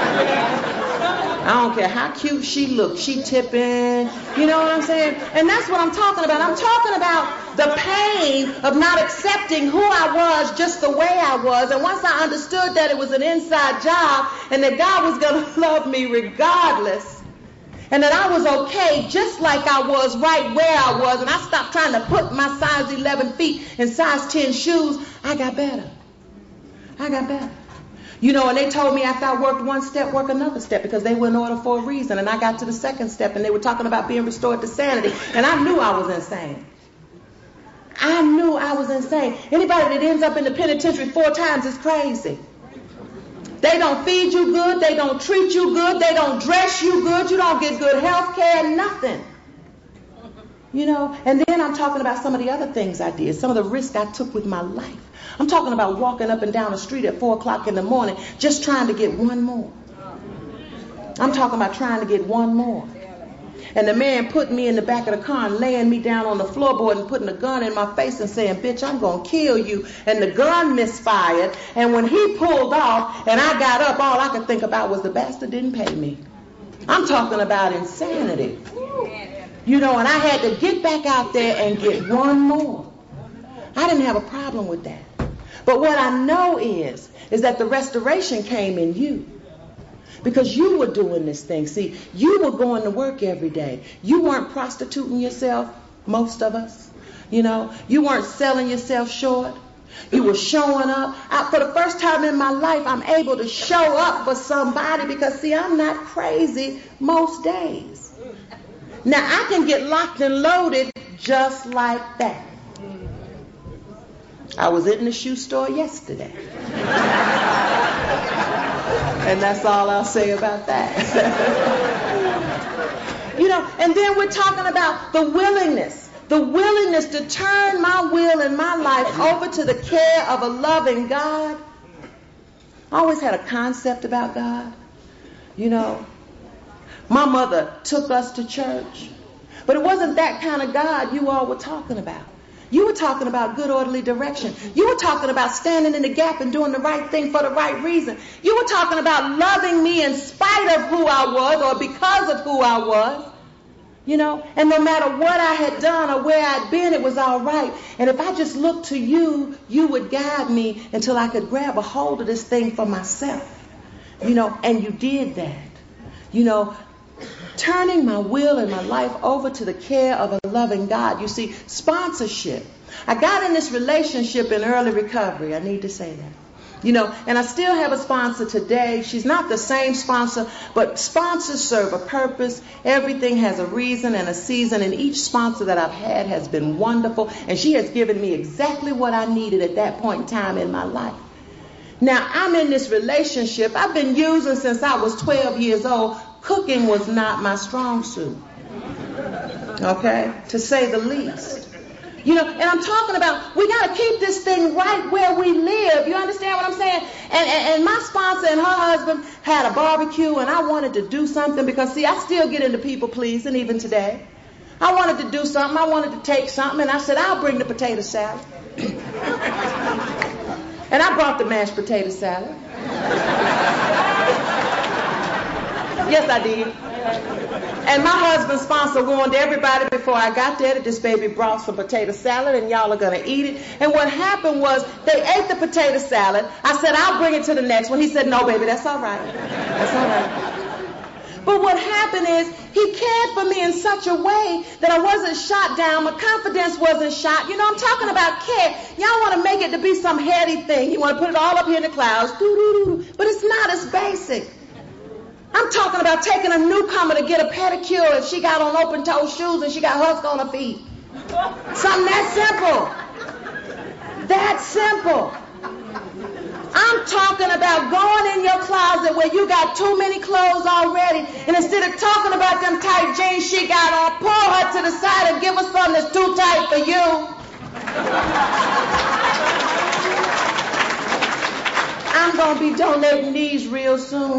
I don't care how cute she looked. She tipping. You know what I'm saying? And that's what I'm talking about. I'm talking about the pain of not accepting who I was just the way I was. And once I understood that it was an inside job and that God was going to love me regardless, and that I was okay just like I was right where I was, and I stopped trying to put my size eleven feet in size ten shoes, I got better. I got better. You know, and they told me after I worked one step, work another step, because they were in order for a reason. And I got to the second step, and they were talking about being restored to sanity. And I knew I was insane. I knew I was insane. Anybody that ends up in the penitentiary four times is crazy. They don't feed you good. They don't treat you good. They don't dress you good. You don't get good health care, nothing. You know, and then I'm talking about some of the other things I did, some of the risks I took with my life. I'm talking about walking up and down the street at four o'clock in the morning just trying to get one more. I'm talking about trying to get one more. And the man put me in the back of the car and laying me down on the floorboard and putting a gun in my face and saying, bitch, I'm going to kill you. And the gun misfired. And when he pulled off and I got up, all I could think about was the bastard didn't pay me. I'm talking about insanity. You know, and I had to get back out there and get one more. I didn't have a problem with that. But what I know is, is that the restoration came in you. Because you were doing this thing. See, you were going to work every day. You weren't prostituting yourself, most of us. You know, you weren't selling yourself short. You were showing up. I, for the first time in my life, I'm able to show up for somebody because, see, I'm not crazy most days. Now, I can get locked and loaded just like that. I was in the shoe store yesterday. And that's all I'll say about that. You know, and then we're talking about the willingness. The willingness to turn my will and my life over to the care of a loving God. I always had a concept about God. You know, my mother took us to church. But it wasn't that kind of God you all were talking about. You were talking about good orderly direction. You were talking about standing in the gap and doing the right thing for the right reason. You were talking about loving me in spite of who I was or because of who I was. You know, and no matter what I had done or where I'd been, it was all right. And if I just looked to you, you would guide me until I could grab a hold of this thing for myself. You know, and you did that. You know, turning my will and my life over to the care of a loving God. You see, sponsorship. I got in this relationship in early recovery. I need to say that. You know, and I still have a sponsor today. She's not the same sponsor, but sponsors serve a purpose. Everything has a reason and a season, and each sponsor that I've had has been wonderful, and she has given me exactly what I needed at that point in time in my life. Now, I'm in this relationship. I've been using since I was twelve years old. Cooking was not my strong suit, okay, to say the least. You know, and I'm talking about, we got to keep this thing right where we live. You understand what I'm saying? And, and, and my sponsor and her husband had a barbecue, and I wanted to do something because, see, I still get into people pleasing even today. I wanted to do something. I wanted to take something, and I said, I'll bring the potato salad. And I brought the mashed potato salad. Yes, I did. And my husband's sponsor warned everybody before I got there that this baby brought some potato salad and y'all are going to eat it. And what happened was they ate the potato salad. I said, I'll bring it to the next one. He said, no, baby, that's all right. That's all right. But what happened is he cared for me in such a way that I wasn't shot down. My confidence wasn't shot. You know, I'm talking about care. Y'all want to make it to be some heady thing. You want to put it all up here in the clouds. Doo-doo-doo. But it's not. It's basic. I'm talking about taking a newcomer to get a pedicure and she got on open-toe shoes and she got husk on her feet. Something that simple. That simple. I'm talking about going in your closet where you got too many clothes already, and instead of talking about them tight jeans she got on, pull her to the side and give her something that's too tight for you. I'm going to be donating these real soon.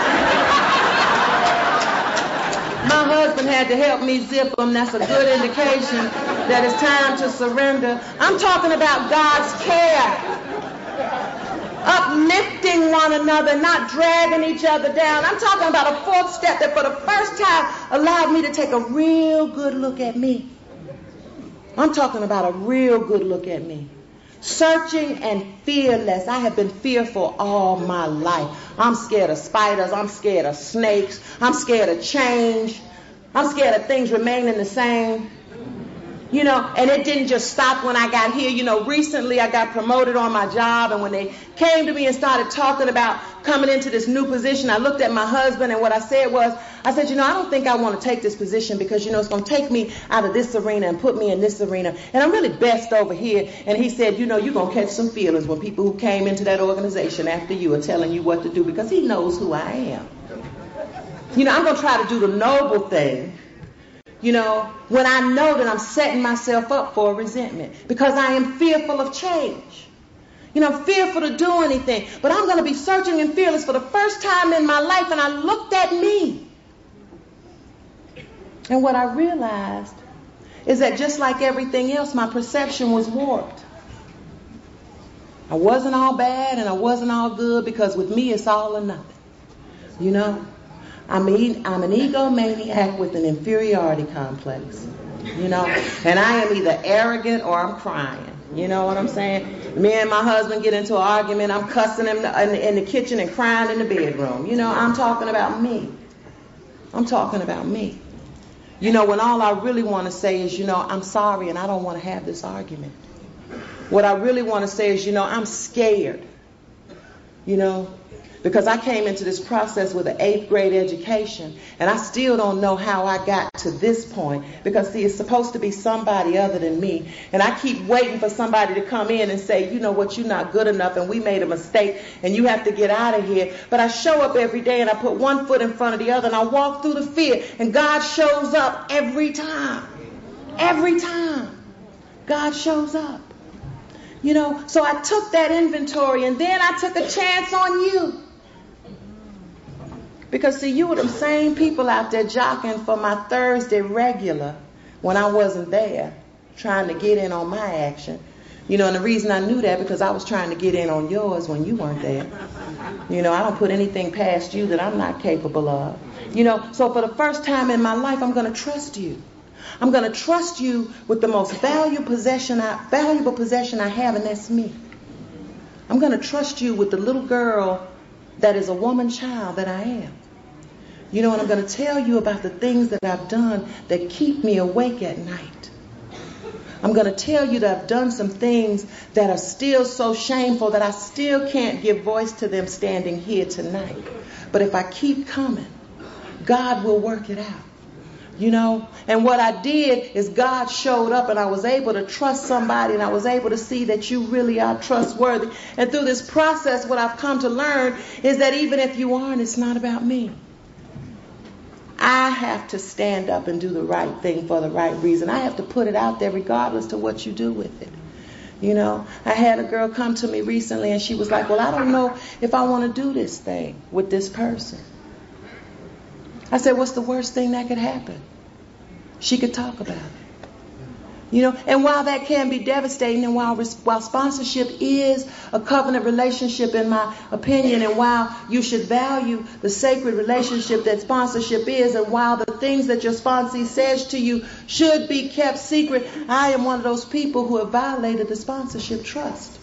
My husband had to help me zip them. That's a good indication that it's time to surrender. I'm talking about God's care. Uplifting one another, not dragging each other down. I'm talking about a fourth step that for the first time allowed me to take a real good look at me. I'm talking about a real good look at me. Searching and fearless. I have been fearful all my life. I'm scared of spiders. I'm scared of snakes. I'm scared of change. I'm scared of things remaining the same. You know, and it didn't just stop when I got here. You know, recently I got promoted on my job, and when they came to me and started talking about coming into this new position, I looked at my husband, and what I said was, I said, you know, I don't think I want to take this position because, you know, it's going to take me out of this arena and put me in this arena, and I'm really best over here. And he said, you know, you're going to catch some feelings when people who came into that organization after you are telling you what to do, because he knows who I am. You know, I'm going to try to do the noble thing. You know, when I know that I'm setting myself up for resentment because I am fearful of change. You know, I'm fearful to do anything. But I'm going to be searching and fearless for the first time in my life, and I looked at me. And what I realized is that just like everything else, my perception was warped. I wasn't all bad and I wasn't all good, because with me it's all or nothing. You know, I'm, a, I'm an egomaniac with an inferiority complex. You know, and I am either arrogant or I'm crying. You know what I'm saying? Me and my husband get into an argument, I'm cussing him in, in the kitchen and crying in the bedroom. You know, I'm talking about me. I'm talking about me. You know, when all I really want to say is, you know, I'm sorry and I don't want to have this argument. What I really want to say is, you know, I'm scared. You know, because I came into this process with an eighth grade education, and I still don't know how I got to this point, because see, it's supposed to be somebody other than me, and I keep waiting for somebody to come in and say, you know what, you're not good enough and we made a mistake and you have to get out of here. But I show up every day and I put one foot in front of the other and I walk through the fear, and God shows up every time. Every time God shows up. You know, so I took that inventory, and then I took a chance on you. Because, see, you were the same people out there jockeying for my Thursday regular when I wasn't there, trying to get in on my action. You know, and the reason I knew that, because I was trying to get in on yours when you weren't there. You know, I don't put anything past you that I'm not capable of. You know, so for the first time in my life, I'm going to trust you. I'm going to trust you with the most valuable possession I, valuable possession I have, and that's me. I'm going to trust you with the little girl that is a woman child that I am. You know, and I'm going to tell you about the things that I've done that keep me awake at night. I'm going to tell you that I've done some things that are still so shameful that I still can't give voice to them standing here tonight. But if I keep coming, God will work it out. You know, and what I did is God showed up, and I was able to trust somebody, and I was able to see that you really are trustworthy. And through this process, what I've come to learn is that even if you aren't, it's not about me. I have to stand up and do the right thing for the right reason. I have to put it out there regardless to what you do with it. You know, I had a girl come to me recently, and she was like, well, I don't know if I want to do this thing with this person. I said, what's the worst thing that could happen? She could talk about it. You know, and while that can be devastating, and while while sponsorship is a covenant relationship in my opinion, and while you should value the sacred relationship that sponsorship is, and while the things that your sponsee says to you should be kept secret, I am one of those people who have violated the sponsorship trust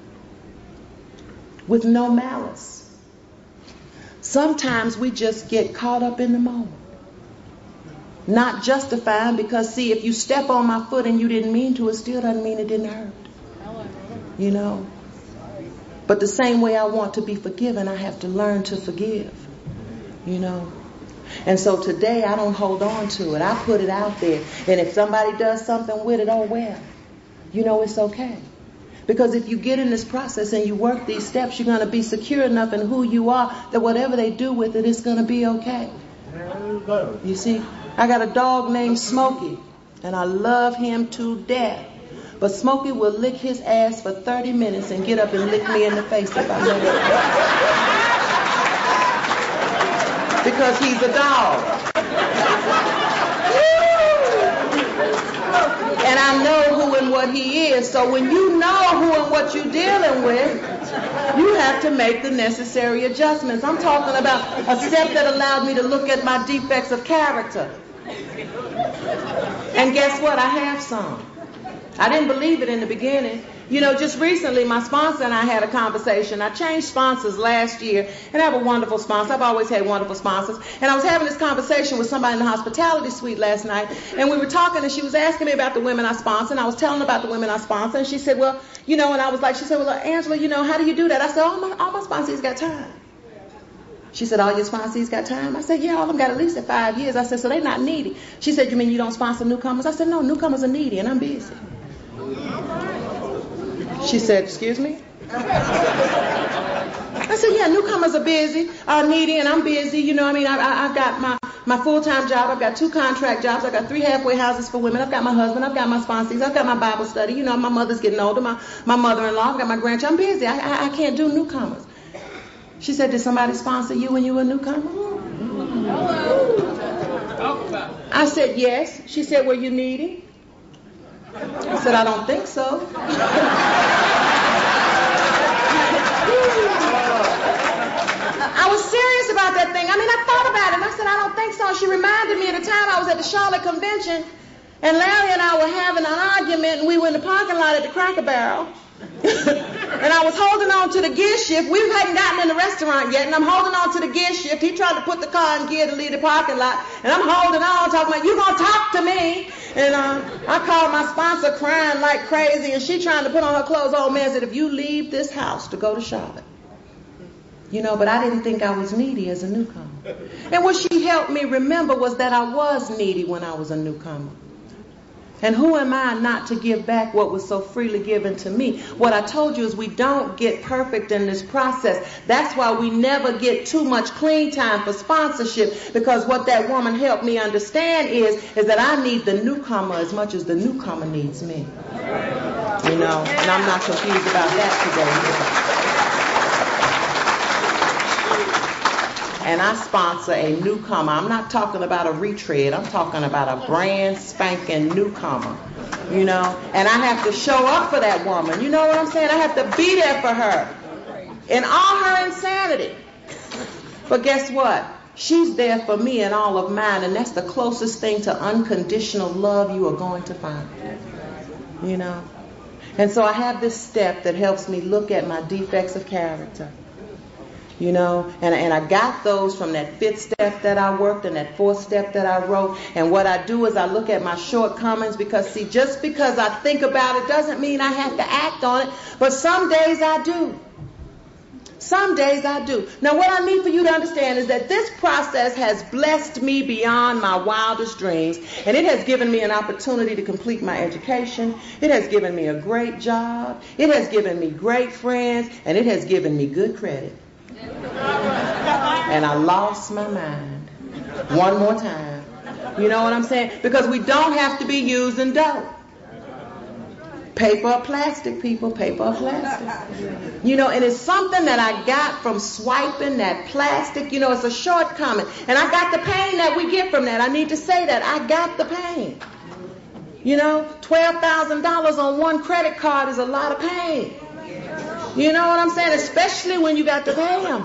with no malice. Sometimes we just get caught up in the moment. Not justifying, because see, if you step on my foot and you didn't mean to, it still doesn't mean it didn't hurt. You know. But the same way I want to be forgiven, I have to learn to forgive. You know. And so today I don't hold on to it. I put it out there. And if somebody does something with it, oh well. You know, it's okay. Because if you get in this process and you work these steps, you're going to be secure enough in who you are that whatever they do with it, it's going to be okay. You see, I got a dog named Smokey, and I love him to death. But Smokey will lick his ass for thirty minutes and get up and lick me in the face if I let him. Because he's a dog. And I know who and what he is. So when you know who and what you're dealing with, you have to make the necessary adjustments. I'm talking about a step that allowed me to look at my defects of character. And guess what? I have some. I didn't believe it in the beginning. You know, just recently, my sponsor and I had a conversation. I changed sponsors last year, and I have a wonderful sponsor. I've always had wonderful sponsors. And I was having this conversation with somebody in the hospitality suite last night, and we were talking, and she was asking me about the women I sponsor, and I was telling her about the women I sponsor, and she said, well, you know, and I was like, she said, well, Angela, you know, how do you do that? I said, all my, all my sponsees got time. She said, all your sponsees got time? I said, yeah, all of them got at least at five years. I said, so they're not needy. She said, you mean you don't sponsor newcomers? I said, no, newcomers are needy, and I'm busy. She said, excuse me? I said, yeah, newcomers are busy, are needy, and I'm busy. You know, I mean, I, I, I've got my, my full-time job. I've got two contract jobs. I've got three halfway houses for women. I've got my husband. I've got my sponsees. I've got my Bible study. You know, my mother's getting older. My, my mother-in-law. I've got my grandchild. I'm busy. I, I, I can't do newcomers. She said, did somebody sponsor you when you were a newcomer? I said, yes. She said, were you needy? I said, I don't think so. I was serious about that thing. I mean, I thought about it, and I said, I don't think so. And she reminded me of the time I was at the Charlotte Convention, and Larry and I were having an argument, and we were in the parking lot at the Cracker Barrel. And I was holding on to the gear shift. We hadn't gotten in the restaurant yet, and I'm holding on to the gear shift. He tried to put the car in gear to leave the parking lot, and I'm holding on, talking about, you gonna talk to me? And uh, I called my sponsor crying like crazy, and she trying to put on her clothes. Old man said, if you leave this house to go to Charlotte, you know, but I didn't think I was needy as a newcomer. And what she helped me remember was that I was needy when I was a newcomer. And who am I not to give back what was so freely given to me? What I told you is we don't get perfect in this process. That's why we never get too much clean time for sponsorship, because what that woman helped me understand is, is that I need the newcomer as much as the newcomer needs me. You know, and I'm not confused about that today. And I sponsor a newcomer. I'm not talking about a retread. I'm talking about a brand spanking newcomer, you know. And I have to show up for that woman. You know what I'm saying? I have to be there for her in all her insanity. But guess what? She's there for me in all of mine. And that's the closest thing to unconditional love you are going to find, you know. And so I have this step that helps me look at my defects of character. You know, and, and I got those from that fifth step that I worked and that fourth step that I wrote. And what I do is I look at my shortcomings, because, see, just because I think about it doesn't mean I have to act on it. But some days I do. Some days I do. Now, what I need for you to understand is that this process has blessed me beyond my wildest dreams. And it has given me an opportunity to complete my education. It has given me a great job. It has given me great friends. And it has given me good credit. And I lost my mind one more time. You know what I'm saying? Because we don't have to be using dope. Paper or plastic, people, paper or plastic. You know, and it's something that I got from swiping that plastic. You know, it's a shortcoming. And I got the pain that we get from that. I need to say that. I got the pain. You know, twelve thousand dollars on one credit card is a lot of pain. You know what I'm saying? Especially when you got to pay them.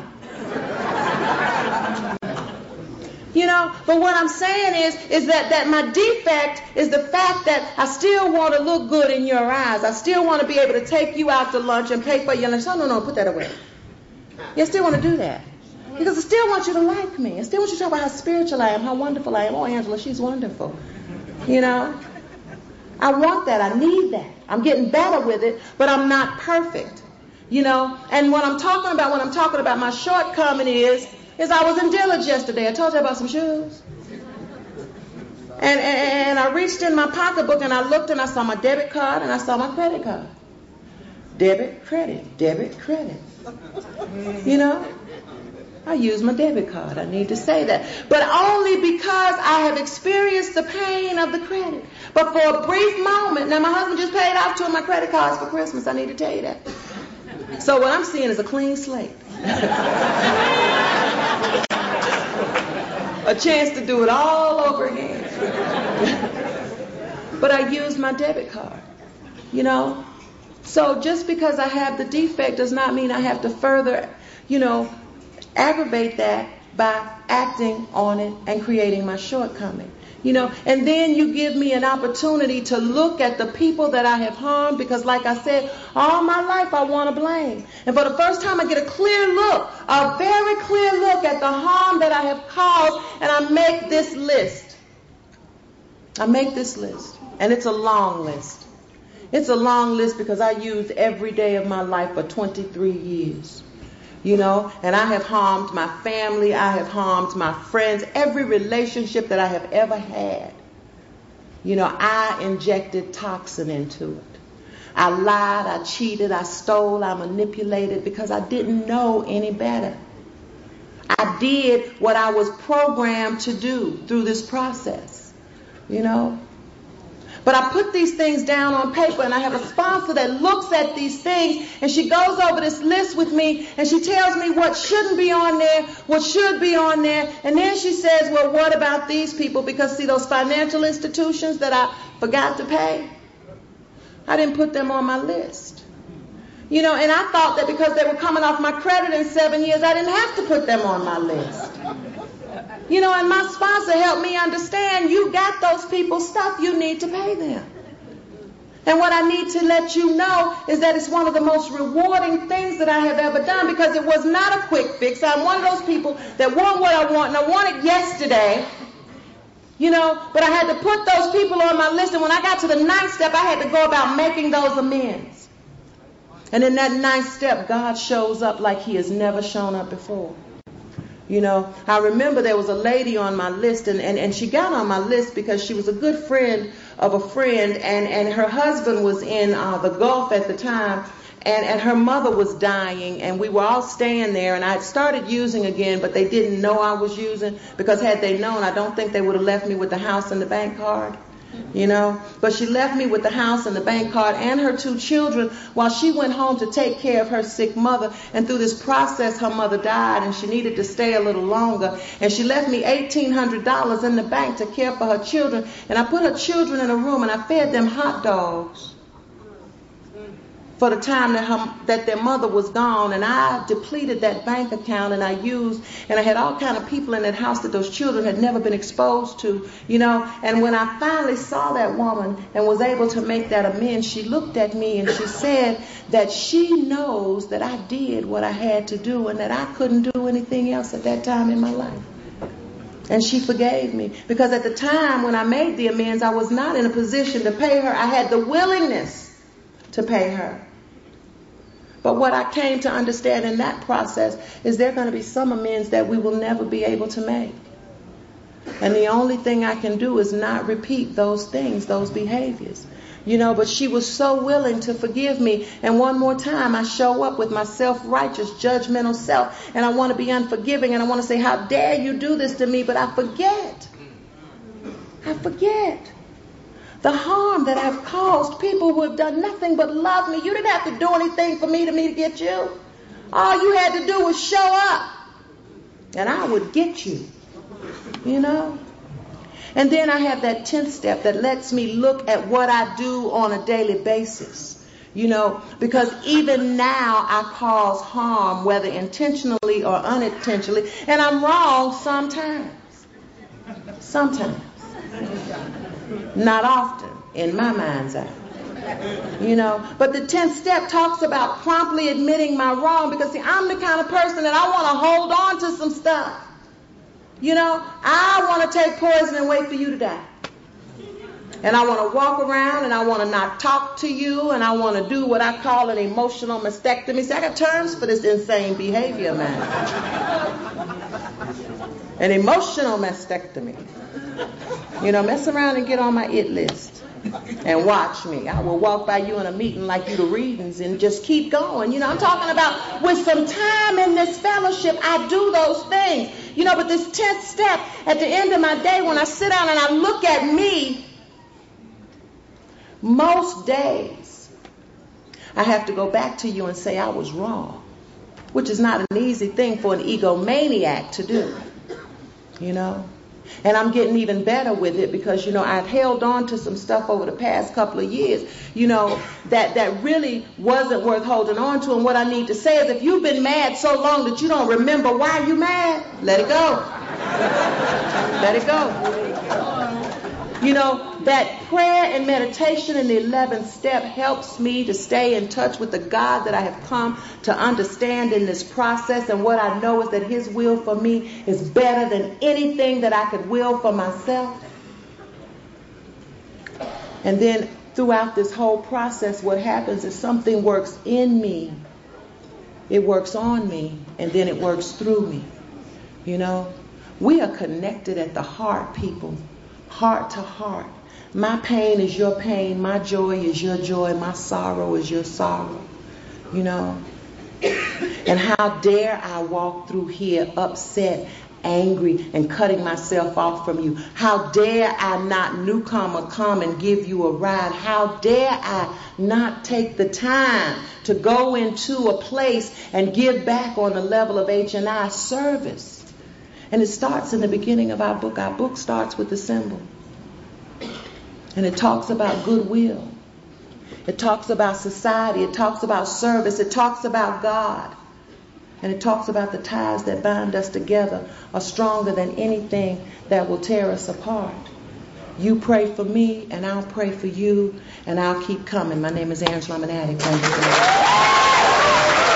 You know, but what I'm saying is, is that, that my defect is the fact that I still want to look good in your eyes. I still want to be able to take you out to lunch and pay for your lunch. Oh, no, no, put that away. Yeah, I still want to do that. Because I still want you to like me. I still want you to talk about how spiritual I am, how wonderful I am. Oh, Angela, she's wonderful. You know? I want that. I need that. I'm getting better with it, but I'm not perfect. You know, and what I'm talking about when I'm talking about my shortcoming is, is I was in Dillard's yesterday. I told you about some shoes. And, and, and I reached in my pocketbook and I looked and I saw my debit card and I saw my credit card. Debit, credit, debit, credit. You know, I use my debit card. I need to say that. But only because I have experienced the pain of the credit. But for a brief moment, now my husband just paid off two of my credit cards for Christmas. I need to tell you that. So what I'm seeing is a clean slate. A chance to do it all over again. But I used my debit card, you know. So just because I have the defect does not mean I have to further, you know, aggravate that by acting on it and creating my shortcoming. You know, and then you give me an opportunity to look at the people that I have harmed, because like I said, all my life I want to blame. And for the first time I get a clear look, a very clear look at the harm that I have caused, and I make this list. I make this list, and it's a long list. It's a long list because I used every day of my life for twenty-three years. You know, and I have harmed my family, I have harmed my friends, every relationship that I have ever had. You know, I injected toxin into it. I lied, I cheated, I stole, I manipulated because I didn't know any better. I did what I was programmed to do through this process, you know. But I put these things down on paper, and I have a sponsor that looks at these things, and she goes over this list with me, and she tells me what shouldn't be on there, what should be on there, and then she says, well, what about these people? Because, see, those financial institutions that I forgot to pay, I didn't put them on my list. You know, and I thought that because they were coming off my credit in seven years, I didn't have to put them on my list. You know, and my sponsor helped me understand, you got those people's stuff, you need to pay them. And what I need to let you know is that it's one of the most rewarding things that I have ever done, because it was not a quick fix. I'm one of those people that want what I want, and I want it yesterday. You know, but I had to put those people on my list, and when I got to the ninth step, I had to go about making those amends. And in that ninth step, God shows up like he has never shown up before. You know, I remember there was a lady on my list, and, and, and she got on my list because she was a good friend of a friend, and, and her husband was in uh, the Gulf at the time, and, and her mother was dying, and we were all staying there, and I had started using again, but they didn't know I was using, because had they known, I don't think they would have left me with the house and the bank card. You know, but she left me with the house and the bank card and her two children while she went home to take care of her sick mother. And through this process, her mother died, and she needed to stay a little longer. And she left me eighteen hundred dollars in the bank to care for her children. And I put her children in a room, and I fed them hot dogs for the time that, her, that their mother was gone. And I depleted that bank account, and I used, and I had all kind of people in that house that those children had never been exposed to, you know. And when I finally saw that woman and was able to make that amends, she looked at me and she said that she knows that I did what I had to do, and that I couldn't do anything else at that time in my life. And she forgave me, because at the time when I made the amends, I was not in a position to pay her. I had the willingness to pay her. But what I came to understand in that process is there are going to be some amends that we will never be able to make. And the only thing I can do is not repeat those things, those behaviors. You know, but she was so willing to forgive me. And one more time, I show up with my self-righteous, judgmental self. And I want to be unforgiving. And I want to say, how dare you do this to me? But I forget. I forget. The harm that I've caused people who have done nothing but love me. You didn't have to do anything for me to me to get you. All you had to do was show up, and I would get you. You know? And then I have that tenth step that lets me look at what I do on a daily basis. You know, because even now I cause harm, whether intentionally or unintentionally, and I'm wrong sometimes. Sometimes. Not often, in my mind's eye. You know, but the tenth step talks about promptly admitting my wrong, because see, I'm the kind of person that I want to hold on to some stuff. You know, I want to take poison and wait for you to die. And I want to walk around, and I want to not talk to you, and I want to do what I call an emotional mastectomy. See, I got terms for this insane behavior, man. An emotional mastectomy. You know, mess around and get on my it list and watch me. I will walk by you in a meeting like you the readings and just keep going. You know, I'm talking about with some time in this fellowship, I do those things. You know, but this tenth step at the end of my day, when I sit down and I look at me, most days I have to go back to you and say I was wrong, which is not an easy thing for an egomaniac to do. You know? And I'm getting even better with it, because, you know, I've held on to some stuff over the past couple of years, you know, that, that really wasn't worth holding on to. And what I need to say is, if you've been mad so long that you don't remember why you're mad, let it go. Let it go. You know, that prayer and meditation in the eleventh step helps me to stay in touch with the God that I have come to understand in this process. And what I know is that his will for me is better than anything that I could will for myself. And then throughout this whole process, what happens is something works in me. It works on me, and then it works through me. You know, we are connected at the heart, people. Heart to heart. My pain is your pain. My joy is your joy. My sorrow is your sorrow. You know? And how dare I walk through here upset, angry and cutting myself off from you? How dare I not, newcomer, come and give you a ride? How dare I not take the time to go into a place and give back on the level of H and I service? And it starts in the beginning of our book. Our book starts with the symbol. And it talks about goodwill. It talks about society. It talks about service. It talks about God. And it talks about the ties that bind us together are stronger than anything that will tear us apart. You pray for me, and I'll pray for you, and I'll keep coming. My name is Angela. I'm an addict. Thank you.